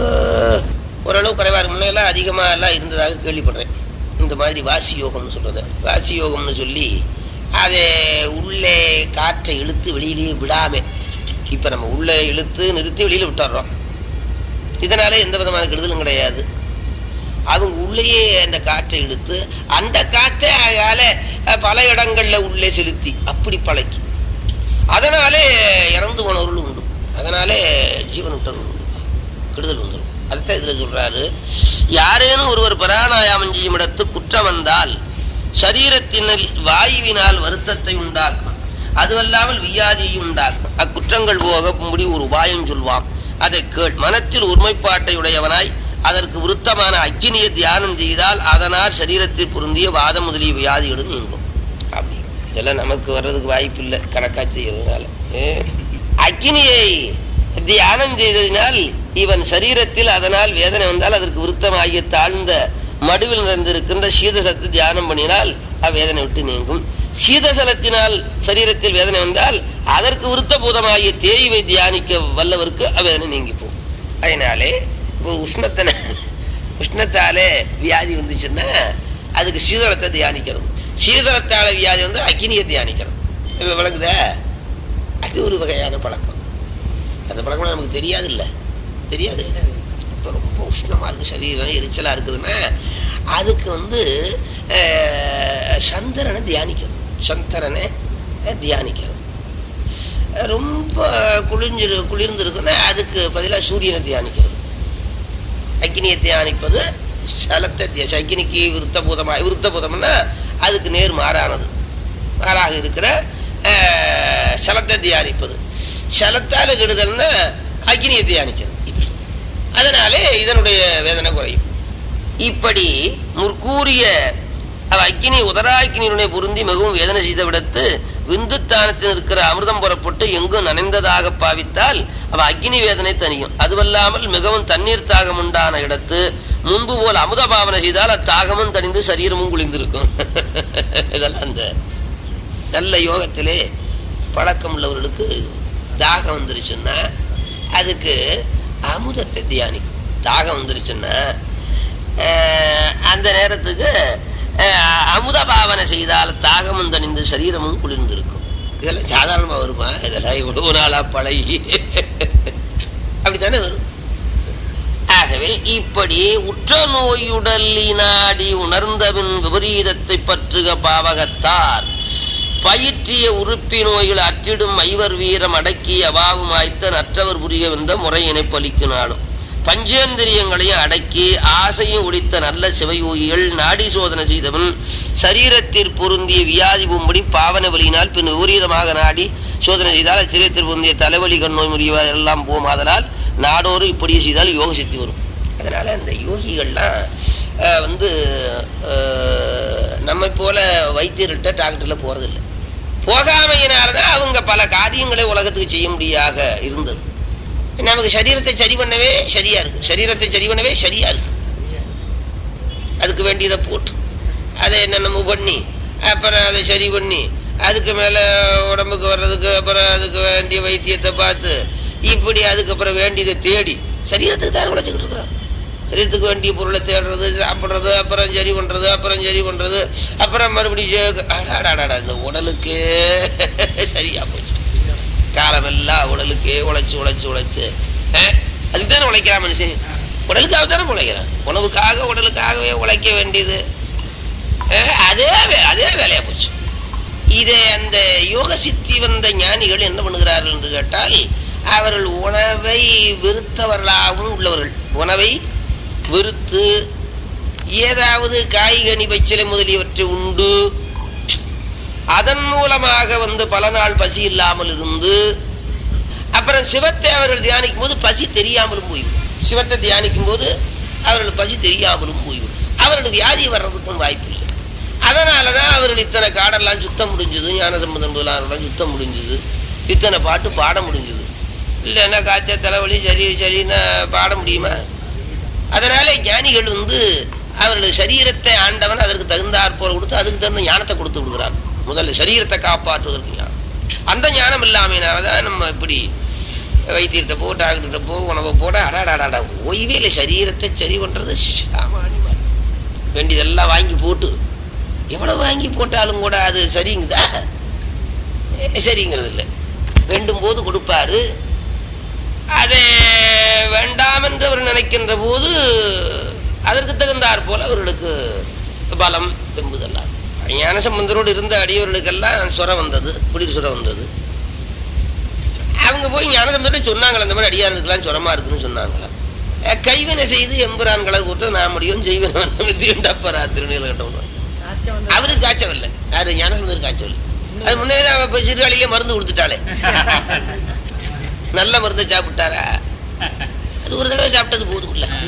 ஓரளவு குறைவா இருக்கு. முன்னையெல்லாம் அதிகமா எல்லாம் இருந்ததாக கேள்விப்படுறேன். இந்த மாதிரி வாசி யோகம்னு சொல்றது, வாசி யோகம்னு சொல்லி அதை உள்ளே காற்றை இழுத்து வெளியிலேயே விடாம, இப்ப நம்ம உள்ளே இழுத்து நிறுத்தி வெளியில விட்டுறோம். இதனால எந்த விதமான கெடுதலும் கிடையாது. அவங்க உள்ளேயே அந்த காற்றை இழுத்து அந்த காற்றை அதால பல இடங்கள்ல உள்ளே செலுத்தி அப்படி பழக்கி, அதனாலே இறந்து போனவர்கள் உண்டு. அதனாலே ஜீவன் விட்டவர்கள் உண்டு, கெடுதல் வந்துடும். அதுதான் இதுல சொல்றாரு. யாரேனும் ஒருவர் பிராணாயாமம் செய்யும் இடத்து குற்றம் வந்தால் சரீரத்தினில் வாயுவினால் வருத்தத்தை உண்டாக்கும், அதுவல்லாமல் வியாதியை உண்டாக்கும். அக்குற்றங்கள் போக முடி ஒரு உபாயம் சொல்வான். அதை கேள். மனத்தில் ஒருமைப்பாட்டை உடையவனாய் அதற்கு விருத்தமான அக்கினியை தியானம் செய்தால் அதனால் சரீரத்தில் பொருந்திய வாதம் முதலிய வியாதிகளும் நீங்கும். அப்படி இதெல்லாம் நமக்கு வர்றதுக்கு வாய்ப்பு இல்லை கணக்கா செய்யறதுனால. அக்கினியை தியானம் செய்ததினால் இவன் சரீரத்தில் அதனால் வேதனை வந்தால் அதற்கு விருத்தமாகிய தாழ்ந்த மடுவில் நிறைந்திருக்கின்ற சீதசலத்தை தியானம் பண்ணினால் அவ்வேதனை விட்டு நீங்கும். சீதசலத்தினால் சரீரத்தில் வேதனை வந்தால் அதற்கு விருத்தபூதமாகிய தேய்வை தியானிக்க வல்லவருக்கு அவ்வேதனை நீங்கி போகும். அதனாலே ஒரு உஷ்ணத்தின உஷ்ணத்தாலே வியாதி வந்துச்சுன்னா அதுக்கு சீதளத்தை தியானிக்கணும். சீதளத்தால வியாதி வந்து அக்கினியை தியானிக்கணும். விளக்குதா? அது ஒரு வகையான பழக்கம். அந்த பழக்கம் நமக்கு தெரியாது இல்லை, தெரியாது. இப்போ ரொம்ப உஷ்ணமா இருக்கு, சரீரம் எரிச்சலா இருக்குதுன்னா அதுக்கு வந்து சந்திரனை தியானிக்கணும். சந்திரனை தியானிக்கணும். ரொம்ப குளிர்ந்து குளிர்ந்து இருக்குன்னா அதுக்கு பதிலாக சூரியனை தியானிக்கணும். அக்கினியை தியானிப்பது சலத்தை, அக்கினிக்கு விருத்தபூதமாக, விருத்தபூதம்னா அதுக்கு நேர் மாறானது, மாறாக இருக்கிற சலத்தை தியானிப்பது. சலத்தால கெடுதல்னா அக்கினியை தியானிக்கிறது. அதனாலே இதனுடைய வேதனை குறையும். இப்படி முற்கூறிய அவ அக்கினி உதராக்கினியுடைய பொருந்தி மிகவும் வேதனை செய்த விடத்து விந்துத்தானத்தில் இருக்கிற அமிர்தம் புறப்பட்டு எங்கும் நனைந்ததாக பாவித்தால் அவ அக்கினி வேதனை தனியும். அதுவல்லாமல் மிகவும் தண்ணீர் தாகம் உண்டான இடத்து முன்பு போல் அமுத பாவனை செய்தால் அத்தாகமும் தனிந்து சரீரமும் குளிர்ந்திருக்கும். இதெல்லாம் அந்த நல்ல யோகத்திலே பழக்கம் உள்ளவர்களுக்கு தாகம் வந்துருச்சுன்னா அதுக்கு அமுதத்தை தியானிக்கும். தாகம் வந்துருச்சுன்னா அந்த நேரத்துக்கு அமுத பாவனை செய்தால் தாகமும் தனிந்து சரீரமும் குளிர்ந்திருக்கும். இதெல்லாம் சாதாரணமா வருமா? இதெல்லாம் இவ்வளவு நாளா பழகி அப்படித்தானே வரும். ஆகவே இப்படி உற்ற நோயுடலினாடி உணர்ந்தவின் விபரீதத்தை பற்றுக பாவகத்தார் பயிற்றிய உறுப்பி நோய்கள் அற்றிடும் ஐவர் வீரம் அடக்கிய அபாவும் ஆய்த்த நற்றவர் புரிய வந்த முறையினை பலிக்கு நாடும். பஞ்சேந்திரியங்களையும் அடக்கி ஆசையும் ஒழித்த நல்ல சிவயோகிகள் நாடி சோதனை செய்தவன் சரீரத்தில் பொருந்திய வியாதி பூம்படி பாவன வழியினால் பின் விபரீதமாக நாடி சோதனை செய்தால் அச்சரீரத்தில் பொருந்திய தலைவலி கண்ணோய் முறிவா எல்லாம் போமாதலால் நாடோறு இப்படி செய்தால் யோக சக்தி வரும். அதனால அந்த யோகிகள்லாம் வந்து நம்மை போல வைத்தியர்கிட்ட டாக்டர்ல போறதில்லை. போகாமையினால்தான் அவங்க பல காரியங்களை உலகத்துக்கு செய்ய முடியாத இருந்தது. நமக்கு சரீரத்தை சரி பண்ணவே சரியா இருக்கு, சரீரத்தை சரி பண்ணவே சரியா இருக்கு. அதுக்கு வேண்டியதை போட்டு அதை என்னென்னமோ பண்ணி அப்புறம் அதை சரி பண்ணி அதுக்கு மேல உடம்புக்கு வர்றதுக்கு அப்புறம் அதுக்கு வேண்டிய வைத்தியத்தை பார்த்து இப்படி அதுக்கப்புறம் வேண்டியதை தேடி சரீரத்துக்கு தான் உழைச்சிக்கிட்டு இருக்கிறோம். சரீரத்துக்கு வேண்டிய பொருளை தேடுறது, சாப்பிட்றது, அப்புறம் சரி பண்றது, அப்புறம் சரி பண்றது, அப்புறம் மறுபடியும் இந்த உடலுக்கே சரியா போச்சு. காலமெல்லாம் உடலுக்கே உழைச்சு உழைச்சு உழைச்சு அதுக்கு தானே உழைக்கிறான் மனுஷன். உடலுக்காக தானே உழைக்கிறான். உணவுக்காக உடலுக்காகவே உழைக்க வேண்டியது அதே அதே வேலையா போச்சு. இதை அந்த யோக சித்தி வந்த ஞானிகள் என்ன பண்ணுகிறார்கள் என்று கேட்டால் அவர்கள் உணவை வெறுத்தவர்களாகவும் உள்ளவர்கள். உணவை வெறுத்து ஏதாவது காய்கனி பச்சிலை முதலியவற்றை உண்டு அதன் மூலமாக வந்து பல நாள் பசி இல்லாமல் இருந்து அப்புறம் சிவத்தை அவர்கள் தியானிக்கும் போது பசி தெரியாமலும் போய்விடும். சிவத்தை தியானிக்கும் போது அவர்கள் பசி தெரியாமலும் போய்விடும். அவர்களுக்கு வியாதி வர்றதுக்கும் வாய்ப்பு இல்லை. அதனாலதான் அவர்கள் இத்தனை காடெல்லாம் சுத்தம் முடிஞ்சது, ஞானசம்பந்தம் முதலாளெல்லாம் சுத்தம் முடிஞ்சது, இத்தனை பாட்டு பாட முடிஞ்சது. இல்லைன்னா காய்ச்சல் தலைவலி சரி சரின்னு பாட முடியுமா? அதனால ஞானிகள் வந்து அவர்கள் சரீரத்தை ஆண்டவன் அதற்கு தகுந்தாற் போல கொடுத்து அதுக்கு தகுந்த ஞானத்தை கொடுத்து விடுகிறான். முதல்ல சரீரத்தை காப்பாற்றுவதற்கு ஞானம். அந்த ஞானம் இல்லாமதான் நம்ம இப்படி வைத்தியத்தை போ, டாக்டர்கிட்ட போ, உணவை போட, அடாடாடா ஓய்வே இல்லை. சரீரத்தை சரி பண்றது சாமானியமா வேண்டியதெல்லாம் வாங்கி போட்டு எவ்வளவு வாங்கி போட்டாலும் கூட அது சரிங்குதா? சரிங்கிறது இல்லை. வேண்டும் போது கொடுப்பாரு. அதை வேண்டாம் என்று அவர் நினைக்கின்ற போது அதற்கு தகுந்தாற் போல அவர்களுக்கு பலம் திரும்புதெல்லாம். ஞானசம்பந்தரோடு இருந்த அடியவர்களுக்கெல்லாம் சுரம் வந்தது, குளிர் சுரம் வந்தது. அவங்க போய் ஞானசம்பந்தரோட சொன்னாங்களா, அந்த மாதிரி அடியார்களுக்கெல்லாம் சுரமா இருக்குன்னு சொன்னாங்களா. கைவினை செய்து எம்புரான்களை கூட்ட நான் முடியும் செய்வன தீண்டப்பரா திருநீலகட்டம். அவருக்கு காய்ச்சவில்லை. யாரு? ஞானசம்பந்தர் காய்ச்சவில்லை. அது முன்னே அவ சிறுகாலிலே மருந்து கொடுத்துட்டாளே, நல்ல மருந்து சாப்பிட்டாரா? அது ஒரு தடவை சாப்பிட்டது போதும் இல்ல.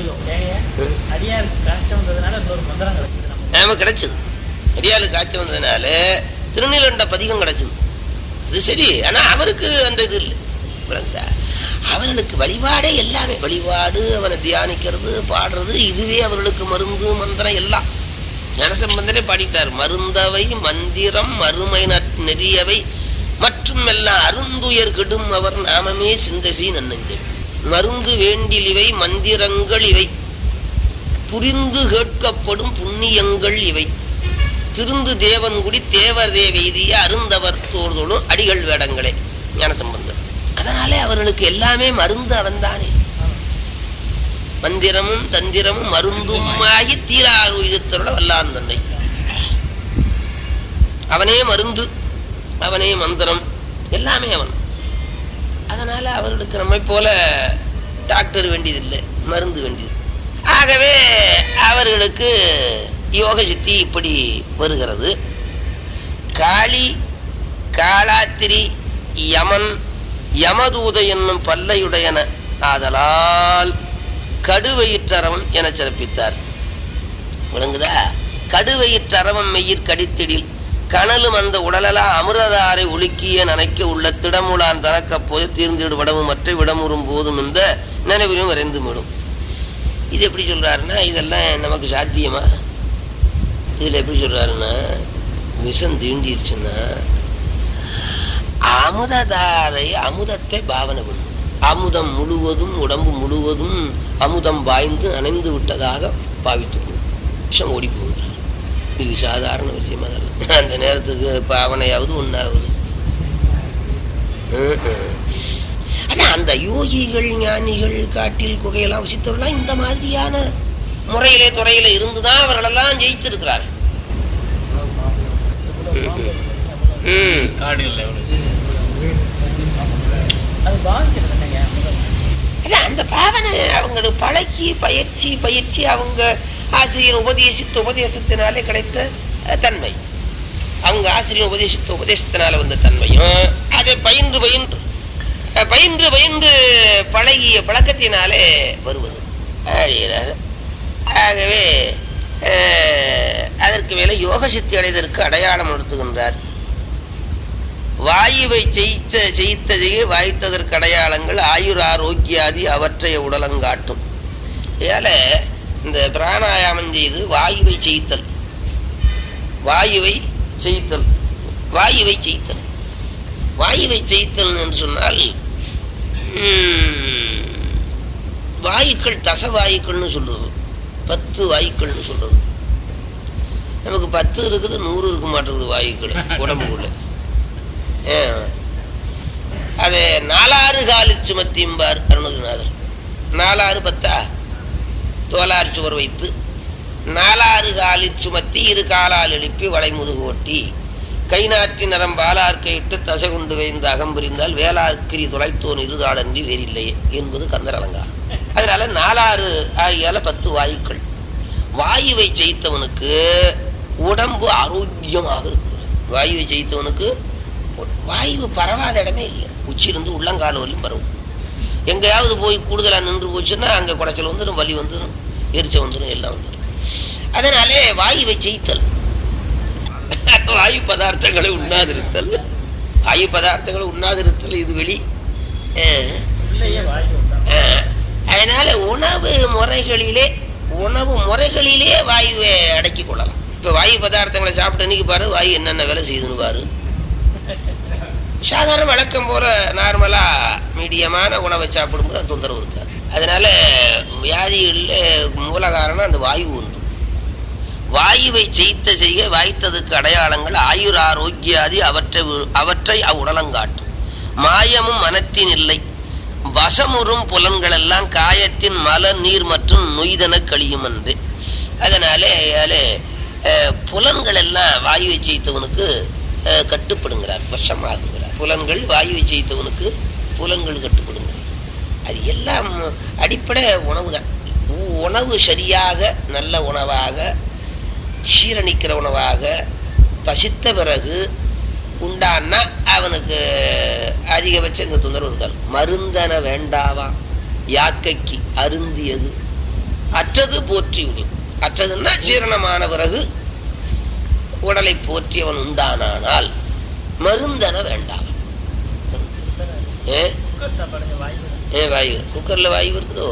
நமக்கு கிடைச்சது அடியாளுக்கு காய்ச்சல் வந்ததுனால திருநீலகண்ட பதிகம் கிடைச்சது. அது சரி. ஆனா அவருக்கு அந்த இது இல்லை. அவர்களுக்கு வழிபாடே எல்லாமே வழிபாடு, அவனை தியானிக்கிறது, பாடுறது, இதுவே அவர்களுக்கு மருந்து மந்திரம் எல்லாம். ஞானசம்பந்தரே பாடிட்டார். மருந்தவை மந்திரம் மறுமை நெறியவை மற்றும் எல்லாம் அருந்துயர் கெடும் அவர் நாமமே சிந்தசி நன்னஞ்சல். மருந்து வேண்டில் இவை மந்திரங்கள் இவை, புரிந்து கேட்கப்படும் புண்ணியங்கள் இவை, திருந்து தேவன்குடி தேவதே வெய்திய அருந்தவர் தோர்தோளும் அடிகள் வேடங்களே ஞானசம்பந்தர். அதனாலே அவர்களுக்கு எல்லாமே மருந்து அவன்தானே. மந்திரமும் தந்திரமும் மருந்துமாகி தீராறு இதத்தோட வல்லான் தன்னை. அவனே மருந்து, அவனே மந்திரம், எல்லாமே அவன். அதனால அவர்களுக்கு நம்மை போல டாக்டர் வேண்டியதில்லை, மருந்து வேண்டியது. ஆகவே அவர்களுக்கு யோக சித்தி இப்படி வருகிறது. காளி, காளாத்திரி, யமன், யமதூத என்னும் பல்லையுடையன ஆதலால் கடுவயிற்றரவம் என சிறப்பித்தார். விளங்குதா? கடுவயிற்றரவம் மெய்யிற் கடித்திடில் கனலும் அந்த உடலலா அமிர்ததாரை ஒழுக்கிய நனைக்க உள்ள திடமுலான் தனக்க போது தீர்ந்திடு விடமும் மற்ற விடமுறும் போதும் இந்த நினைவிலும் வரைந்து விடும். இது எப்படி சொல்றாருன்னா, இதெல்லாம் நமக்கு சாத்தியமா? இதுல எப்படி சொல்றாருன்னா, விஷம் தீண்டிருச்சுன்னா அமுததாரை அமுதத்தை பாவனை பண்ணும். அமுதம் முழுவதும் உடம்பு முழுவதும் அமுதம் பாய்ந்து அணைந்து விட்டதாக பாவித்து விஷம் ஓடி போகிறார். இது சாதாரண விஷயம் அதல்ல. அந்த நேரத்துக்கு பாவனையாவது ஒன்னாவது. ஆனா அந்த யோகிகள் ஞானிகள் காட்டில் குகையெல்லாம் வசித்தவர்களாம் இந்த மாதிரியான முறையிலே துறையில இருந்துதான் அவர்களெல்லாம் ஜெயித்திருக்கிறார். அந்த பாவனை அவங்களுக்கு பழக்கி பயிற்சி பயிற்சி அவங்க ஆசிரியர் உபதேசித்த உபதேசத்தினாலே கிடைத்த தன்மை, அவங்க ஆசிரியர் உபதேசித்த உபதேசத்தினால வந்த தன்மையும் அதை பயின்று பயின்று பயின்று பயின்று பழகிய பழக்கத்தினாலே வருவது. ஆகவே அதற்கு மேல யோக சித்தி அடைவதற்கு அடையாளம் நடத்துகின்றார். வாயுவை செய்த செய்ததையே வாய்த்ததற்கு அடையாளங்கள் ஆயுர் ஆரோக்கியாதி அவற்றைய உடலங்காட்டும். இதால இந்த பிராணாயாமம் செய்து வாயுவை செய்தல், வாயுவை செய்தல் வாயுவை செய்தல் வாயுவை செய்தல் என்று சொன்னால் வாயுக்கள் தச வாயுக்கள்னு சொல்லுது, பத்து வாயுக்கள்னு சொல்றது. நமக்கு பத்து இருக்குது, நூறு இருக்க மாட்டேங்குது வாயுக்கள் உடம்புக்குள்ள. அது நாலாறு காலில் சுமத்தியும்பார் அருணகிரிநாதர். நாலாறு பத்தா தோலாறு சுவர் வைத்து நாலாறு காலில் சுமத்தி இரு காலால் எழுப்பி வளைமுதுகு ஓட்டி கை நாற்றி நரம் பாலார்க்கை இட்டு தசை கொண்டு வைந்த அகம்புரிந்தால் வேளார்க்கிரி துளைத்தோன் இருதாடன்றி வேறில்லையே என்பது கந்தர் அலங்காரம். அதனால நாலாறு ஆகியால பத்து வாயுக்கள். வாயுவை ஜெயித்தவனுக்கு உடம்பு ஆரோக்கியமாக இருக்கிறது. வாயுவை ஜெயித்தவனுக்கு வாயு பரவாத இடமே இல்லை. உச்சியிருந்து உள்ளங்கால வரலும் பரவும். எங்கேயாவது போய் கூடுதலா நின்று போச்சுன்னா அங்க குடைச்சல் வந்துடும், வலி வந்துடும், எரிச்சல் வந்துடும், எல்லாம் வந்துடும். அதனாலே வாயுவை செய்தல், வாயு பதார்த்தங்களை உண்ணாதிருத்தல், வாயு பதார்த்தங்களை உண்ணாதிருத்தல் இது வெளி. அதனால உணவு முறைகளிலே உணவு முறைகளிலே வாயுவை அடக்கி கொள்ளலாம். இப்ப வாயு பதார்த்தங்களை சாப்பிட்டு அன்னைக்கு பாரு வாயு என்னென்ன வேலை செய்யுதுன்னு பாரு. சாதாரண வழக்கம் போல நார்மலா மீடியமான உணவை சாப்பிடும்போது அது தொந்தரவு இருக்காது. அதனால வியாதிகள்ல மூல காரணம் அந்த வாயு உண்டு. வாயுவை செய்த செய்ய வாய்த்ததற்கு அடையாளங்கள் ஆயுர் ஆரோக்கியாதி அவற்றை அவற்றை அவ்வுடலங்காட்டும். மாயமும் மனத்தின் இல்லை, வசமுறும் புலன்கள் எல்லாம் காயத்தின் மல நீர் மற்றும் நொய்தன கழியும் என்று. அதனாலே புலன்கள் எல்லாம் வாயுவை செய்தவனுக்கு கட்டுப்படுங்கிறார், வசமாகுகிறார். புலன்கள் வாயுவை செய்தவனுக்கு புலன்கள் கட்டுப்படுங்கிறார். அது எல்லாம் அடிப்படை உணவு தான். உணவு சரியாக நல்ல உணவாக சீரணிக்கிற உணவாக பசித்த பிறகு உண்டான்னா அவனுக்கு அதிகபட்சம் இங்க தொந்தரவு இருக்காது. மருந்தன வேண்டாவா யாக்கைக்கு அருந்தியது அற்றது போற்றி உனி. அற்றதுன்னா சீரணமான பிறகு உடலை போற்றியவன் உண்டானால் மருந்தன வேண்டாம். வாயு குக்கர்ல வாயு இருக்குதோ.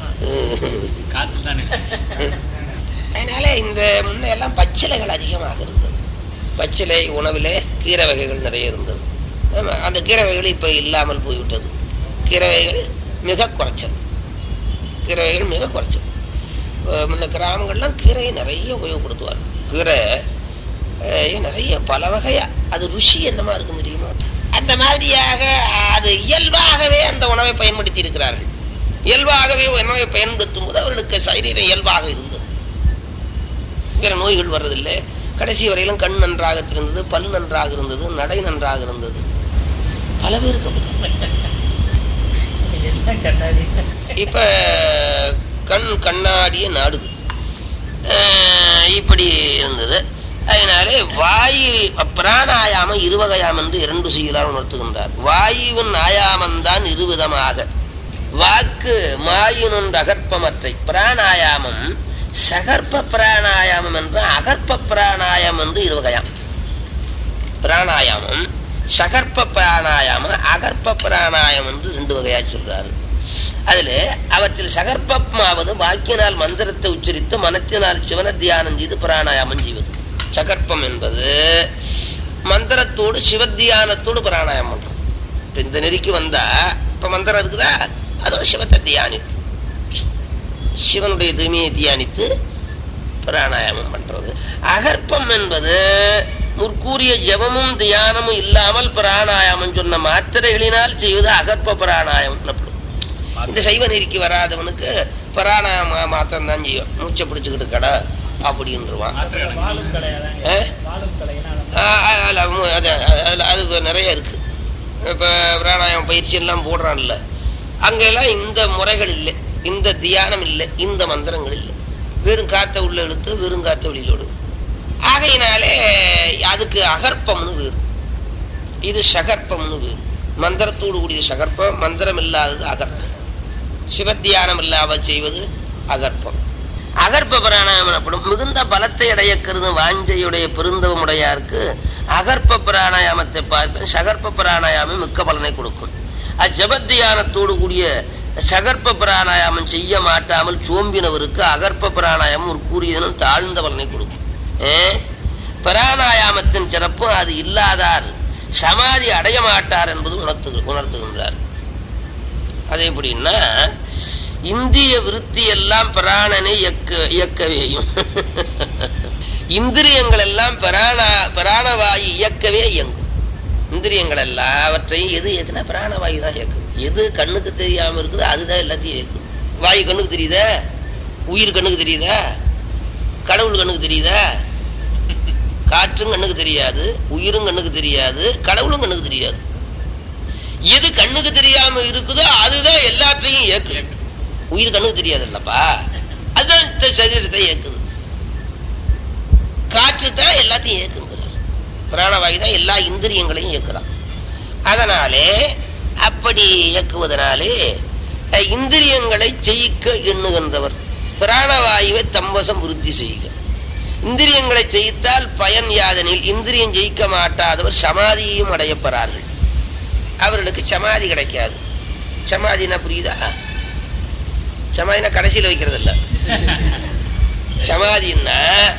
அதனால இந்த முன்ன எல்லாம் பச்சிலைகள் அதிகமாக இருந்தது. பச்சிலை உணவிலே கீரை வகைகள் நிறைய இருந்தது. அந்த கீரை வகைகள் இப்ப இல்லாமல் போய்விட்டது. கீரை வகைகள் மிக குறைச்சல், கீரை வகைகள் மிக குறைச்சல். முன்ன கிராமங்கள்லாம் கீரையை நிறைய உபயோகப்படுத்துவார். கீரை நிறைய பல வகையா, அது ருசி என்னமா இருக்கும் தெரியுமா? அந்த மாதிரியாக அது இயல்பாகவே அந்த உணவை பயன்படுத்தி இருக்கிறார்கள். இயல்பாகவே உணவை பயன்படுத்தும் போது அவர்களுக்கு சரீரம் இயல்பாக இருந்தது, வேற நோய்கள் வர்றதில்லை. கடைசி வரையிலும் கண் நன்றாக இருந்தது, பல் நன்றாக இருந்தது, நடை நன்றாக இருந்தது. பல பேருக்கு இப்ப கண் கண்ணாடிய நாடுது, இப்படி இருந்தது. அதனாலே வாயு பிராணாயாமம் இருவகையாம் என்று இரண்டு செய்யலாம் உணர்த்துகின்றார். வாயுவின் ஆயாமந்தான் இருவிதமாக, வாக்கு மாயினொன்று அகற்பமற்றை. பிராணாயாமம் சகற்ப பிராணாயாமம் என்று அகற்ப பிராணாயாமம் என்று இருவகையாம். பிராணாயாமம் சகற்ப பிராணாயாமம் அகற்ப பிராணாயாமம் என்று ரெண்டு வகையா சொல்றாரு. அதுல அவற்றில் சகற்பமாவது வாக்கினால் மந்திரத்தை உச்சரித்து மனத்தினால் சிவன தியானம் செய்து பிராணாயாமம் செய்வது. சகற்பம் என்பது மந்திரத்தோடு சிவத்தியானத்தோடு பிராணாயாமம் பண்றது. இப்ப இந்த நெறிக்கு வந்தா இப்ப மந்திரம் இருக்குதா, அதோட சிவத்தை தியானித்து சிவனுடைய தூய்மையை தியானித்து பிராணாயாமம் பண்றது. அகற்பம் என்பது முற்கூறிய ஜபமும் தியானமும் இல்லாமல் பிராணாயாமம் சொன்ன மாத்திரைகளினால் செய்வது அகற்ப பிராணாயாமம் எனப்படும். இந்த சைவ நெறிக்கு வராதவனுக்கு பிராணாயாம மாத்திரம் தான் செய்யும். மூச்சை பிடிச்சுக்கிட்டு கடை அப்படின்றான். அது நிறைய இருக்கு. இப்ப பிராணாயாம பயிற்சி எல்லாம் போடுறான்ல, அங்கெல்லாம் இந்த முறைகள் இல்லை, இந்த தியானம் இல்லை, இந்த மந்திரங்கள் இல்லை. வெறும் காத்த உள்ள இழுத்து வெறும் காத்த வெளியிலோடு. ஆகையினாலே அதுக்கு அகற்பம்னு வேறு, இது சகற்பம்னு வேறு. மந்திரத்தோடு கூடிய சகற்பம், மந்திரம் இல்லாதது அகற்பம். சிவத்தியானம் இல்லாம செய்வது அகற்பம். அகற்ப பிராணாயாமம் எனப்படும். மிகுந்த பலத்தை அடைய கருதும் வாஞ்சையுடைய பெருந்தவமுடையாருக்கு அகற்ப பிராணாயாமத்தை பார்ப்பேன். சகற்ப பிராணாயாமம் மிக்க பலனை கொடுக்கும். அஜபத்தியானத்தோடு கூடிய சகற்ப பிராணாயாமம் செய்ய மாட்டாமல் சோம்பினவருக்கு அகற்ப பிராணாயாமம் ஒரு கூறியதனும் தாழ்ந்த பலனை கொடுக்கும். பிராணாயாமத்தின் சிறப்பு அது இல்லாதார் சமாதி அடைய மாட்டார் என்பது உணர்த்து உணர்த்துகின்றார். அது எப்படின்னா, இந்திய விருத்தி எல்லாம் பிராணனை இயக்க இயக்கவேயும் இந்திரியங்கள் எல்லாம் பிராணா பிராணவாயு இயக்கவே இயங்கும். இந்திரியங்கள் எல்லாம் அவற்றையும் எது இயக்குனா பிராணவாயு தான் இயக்கும். எது கண்ணுக்கு தெரியாம இருக்குதோ அதுதான் எல்லாத்தையும் இயக்கும். வாயு கண்ணுக்கு தெரியுதா? உயிர் கண்ணுக்கு தெரியுதா? கடவுள் கண்ணுக்கு தெரியுதா? காற்றும் கண்ணுக்கு தெரியாது, உயிரும் கண்ணுக்கு தெரியாது, கடவுளும் கண்ணுக்கு தெரியாது. எது கண்ணுக்கு தெரியாம இருக்குதோ அதுதான் எல்லாத்தையும் இயக்கு. உயிர் கண்ணுக்கு தெரியாது இல்லப்பா, அதுதான் சரீரத்தை இயக்குது. காற்று தான் எல்லாத்தையும் இயக்குங்கிறார். பிராணவாயு தான் எல்லா இந்திரியங்களையும் இயக்குதான். அதனாலே அப்படி இயக்குவதனாலே இந்திரியங்களை ஜெயிக்க எண்ணுகின்றவர் பிராணவாயுவை தம்பசம் விருத்தி செய்க. இந்திரியங்களை ஜெயித்தால் பயன் யாதனில் இந்திரியம் ஜெயிக்க மாட்டாதவர் சமாதியையும் அடையப்பறார்கள். அவர்களுக்கு சமாதி கிடைக்காது. சமாதினா புரியுதா? சமாதினா கடைசியில் வைக்கிறது இல்ல. சமாதின்னா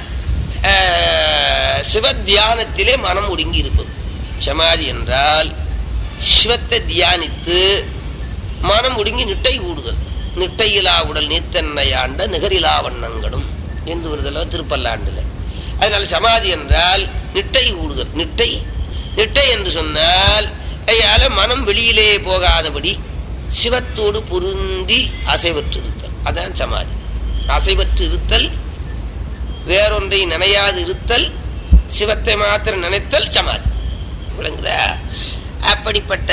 சிவத்தியானத்திலே மனம் ஒடுங்கி இருப்பது. சமாதி என்றால் சிவத்தை தியானித்து மனம் ஒடுங்கி நிட்டை கூடுதல். நிட்டையிலா உடல் நீத்தன்னையாண்ட நிகரிலா வண்ணங்களும் என்று வருதல்ல திருப்பல்லாண்டுல. அதனால சமாதி என்றால் நிட்டை கூடுதல். நிட்டை நிட்டை என்று சொன்னால் ஐயால மனம் வெளியிலே போகாதபடி சிவத்தோடு பொருந்தி அசைவற்று இருத்தல். அதான் சமாதி. அசைவற்று இருத்தல், வேறொன்றை நினையாது இருத்தல், சிவத்தை மாத்திரம் நினைத்தல் சமாதி. விளங்குதா? அப்படிப்பட்ட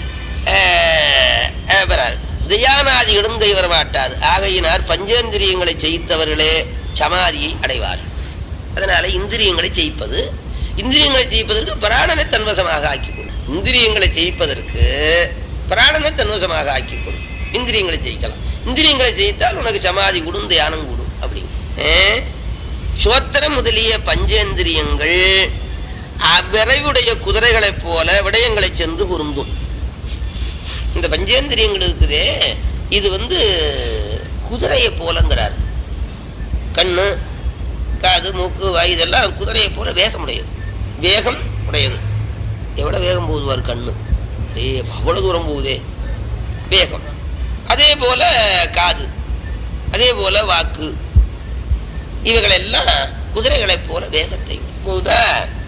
தியானாதிகளும் கைவர மாட்டாது. ஆகையினார் பஞ்சேந்திரியங்களை ஜெயித்தவர்களே சமாதியை அடைவார்கள். அதனால இந்திரியங்களை ஜெயிப்பது, இந்திரியங்களை ஜெயிப்பதற்கு பிராணனை தன்வசமாக ஆக்கிக்கொள்ளும். இந்திரியங்களை ஜெயிப்பதற்கு பிராணனை தன்வசமாக ஆக்கிக்கொள்ளும். இந்திரியங்களை ஜெயிக்கலாம். இந்திரியங்களை ஜெயித்தால் உனக்கு சமாதி கூடும், தியானம் கூடும். அப்படி சோத்திரம் முதலிய பஞ்சேந்திரியங்கள் விரைவுடைய குதிரைகளைப் போல விடயங்களை சென்று பொருந்தும். இந்த பஞ்சேந்திரியங்கள் இருக்குதே, இது வந்து குதிரையை போலங்கிறார். கண்ணு, காது, மூக்கு, வாய் இதெல்லாம் குதிரையை போல வேகம் உடையது. வேகம் உடையது. எவ்வளவு வேகம் போகுதுவார் கண்ணு, ஏ அவ்வளவு தூரம் போகுதே வேகம். அதே போல காது, அதே போல வாக்கு, இவைகளெல்லாம் குதிரைகளைப் போல வேகத்தை போகுதா.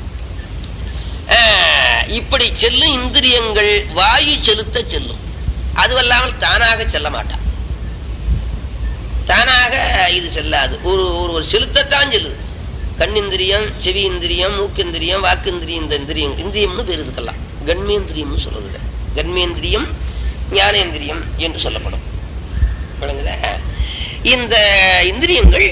இப்படி செல்லும் இந்திரியங்கள் வாயு செலுத்த செல்லும். அதுவல்லாமல் தானாக செல்ல மாட்டான். தானாக இது செல்லாது. ஒரு ஒரு செலுத்தத்தான் செல்லுது. கண்ணிந்திரியம், செவி இந்திரியம், மூக்கிந்திரியம், வாக்குந்திரியம், இந்த இந்திரியம் இந்திரியம்னு பேர் இதுக்கெல்லாம் கண்மேந்திரியம் சொல்றது. கண்மேந்திரியம், ஞானேந்திரியம் என்று சொல்லப்படும். விளங்குதா? இந்த இந்திரியங்கள்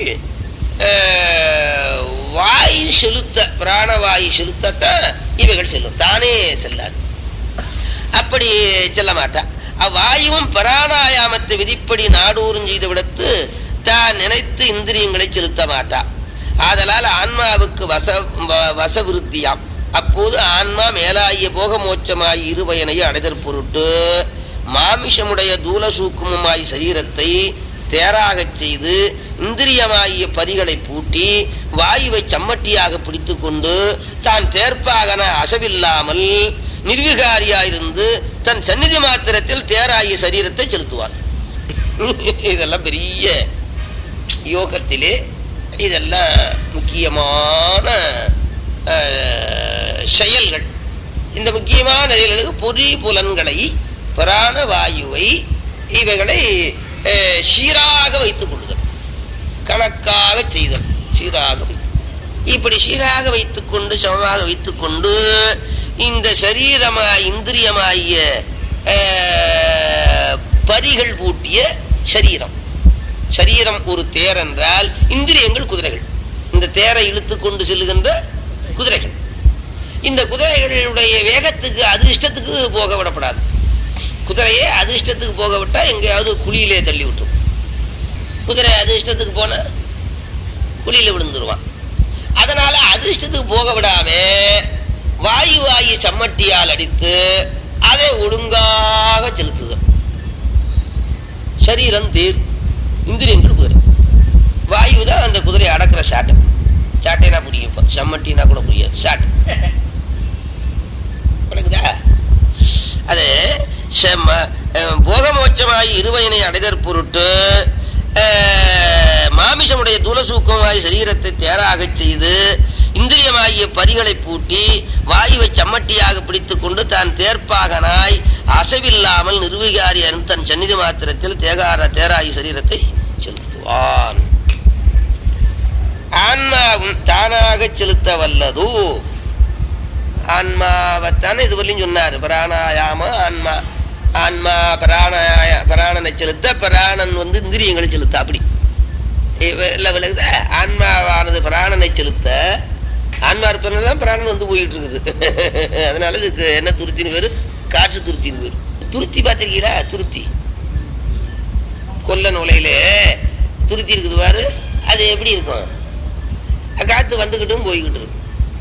வாயு செலுத்த, பிராணவாயு செலுத்தத்தான் இவைகள் செல்லும். தானே செல்லாது. அப்படி செல்ல மாட்டா. அவ்வாயுவும் பிராணாயாமத்தை விதிப்படி நாடூரும் செய்து விடுத்து தான் நினைத்து இந்திரியங்களை செலுத்த மாட்டா. ஆதலால் ஆன்மாவுக்கு வச வசவிருத்தியாம். அப்போது ஆன்மா மேலாகிய போக மோட்சமாய் இருபயனையை அடைதற் பொருட்டு மாமிஷமுடைய தூல சூக்குமமாய் சரீரத்தை தேராகச் செய்து இந்திரியமாகிய பரிகளை பூட்டி வாயுவை சம்மட்டியாக பிடித்து கொண்டு தான் தேர்ப்பாகன அசவில்லாமல் நிர்விகாரியாயிருந்து தன் சந்நிதி மாத்திரத்தில் தேராகிய சரீரத்தை செலுத்துவார். இதெல்லாம் பெரிய யோகத்திலே இதெல்லாம் முக்கியமான செயல்கள். இந்த முக்கியமான செயல்களுக்கு பொறி புலன்களை, பிராண வாயுவை, இவைகளை சீராக வைத்துக் கொள்ளுதல், கணக்காக செய்தல், சீராக வைத்து இப்படி சீராக வைத்துக் கொண்டு சமமாக வைத்துக் கொண்டு இந்த சரீரமா இந்திரியமாகிய பரிகள் பூட்டிய சரீரம். சரீரம் ஒரு தேர் என்றால் இந்திரியங்கள் குதிரைகள். இந்த தேரை இழுத்து கொண்டு செல்லுகின்ற குதிரைகள். இந்த குதிரைகளுடைய வேகத்துக்கு அது இஷ்டத்துக்கு போக விடப்படாது. குதிரையே அது இஷ்டத்துக்கு போக விட்டா எங்கேயாவது குழியிலே தள்ளி விட்டுரும். குதிரை அது இஷ்டத்துக்கு போன குழியில விழுந்துருவான். அதனால அது இஷ்டத்துக்கு போக விடாம வாயு வாயு சம்மட்டியால் அடித்து அதை ஒழுங்காக செலுத்துது. சரீரம் தேர், இந்திரியங்கள் குதிரை. வாயு தான் அந்த குதிரையை அடக்கிற சாட்டை. சாட்டைனா புரியும், சம்மட்டினா கூட புரியாது. சாட்டை அது போகமோட்சமாய் இருவயனை அடைதற் பொருட்டு மாமிசமுடைய துலசூக்கமாய் சரீரத்தை தேராக செய்து இந்திரியமாகிய பரிகளை பூட்டி வாயுவை சம்மட்டியாக பிடித்துக் கொண்டு தான் தேர்ப்பாகனாய் அசைவில்லாமல் நிர்விகாரி தன் சந்நிதி மாத்திரத்தில் தேகார தேராகி சரீரத்தை செலுத்துவான். ஆன்மாவும் தானாக செலுத்த வல்லதோ. ஆன்மாவைத்தானே இதுவரையும் சொன்னார். பிராணாயாம ஆன்மா, ஆன்மா பிராணாய பிராணனை செலுத்த, பிராணன் வந்து இந்திரியங்களை செலுத்த. அப்படி விலகுத ஆன்மாவானது பிராணனை செலுத்த, ஆன்மா இருப்பதான் பிராணன் வந்து போயிட்டு இருக்குது. அதனால இதுக்கு என்ன துருத்தின்னு பேரு காற்று துருத்தின்னு பேரு. துருத்தி பார்த்திருக்கீங்களா? துருத்தி கொல்ல நுழையில துருத்தி இருக்குது பாரு, அது எப்படி இருக்கும்? காத்து வந்துகிட்டும் போய்கிட்டு இருக்கும்.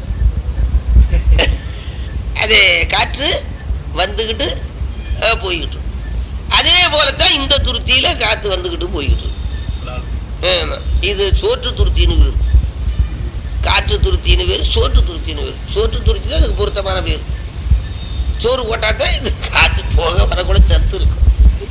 அது காற்று வந்துகிட்டு போய்கிட்டு இருக்கும். அதே போலத்தான் இந்த துருத்தியில காத்து வந்துகிட்டும் போய்கிட்டு இருக்கும். இது சோற்று துருத்தின்னு பேரு, காற்று துருத்தின்னு பேரு, சோற்று துருத்தின்னு பேரு. சோற்று துருத்தி தான் அதுக்கு பொருத்தமான பேரு. சோறு போட்டாதான் இது காத்து போக வரக்கூட சத்து இருக்கும்.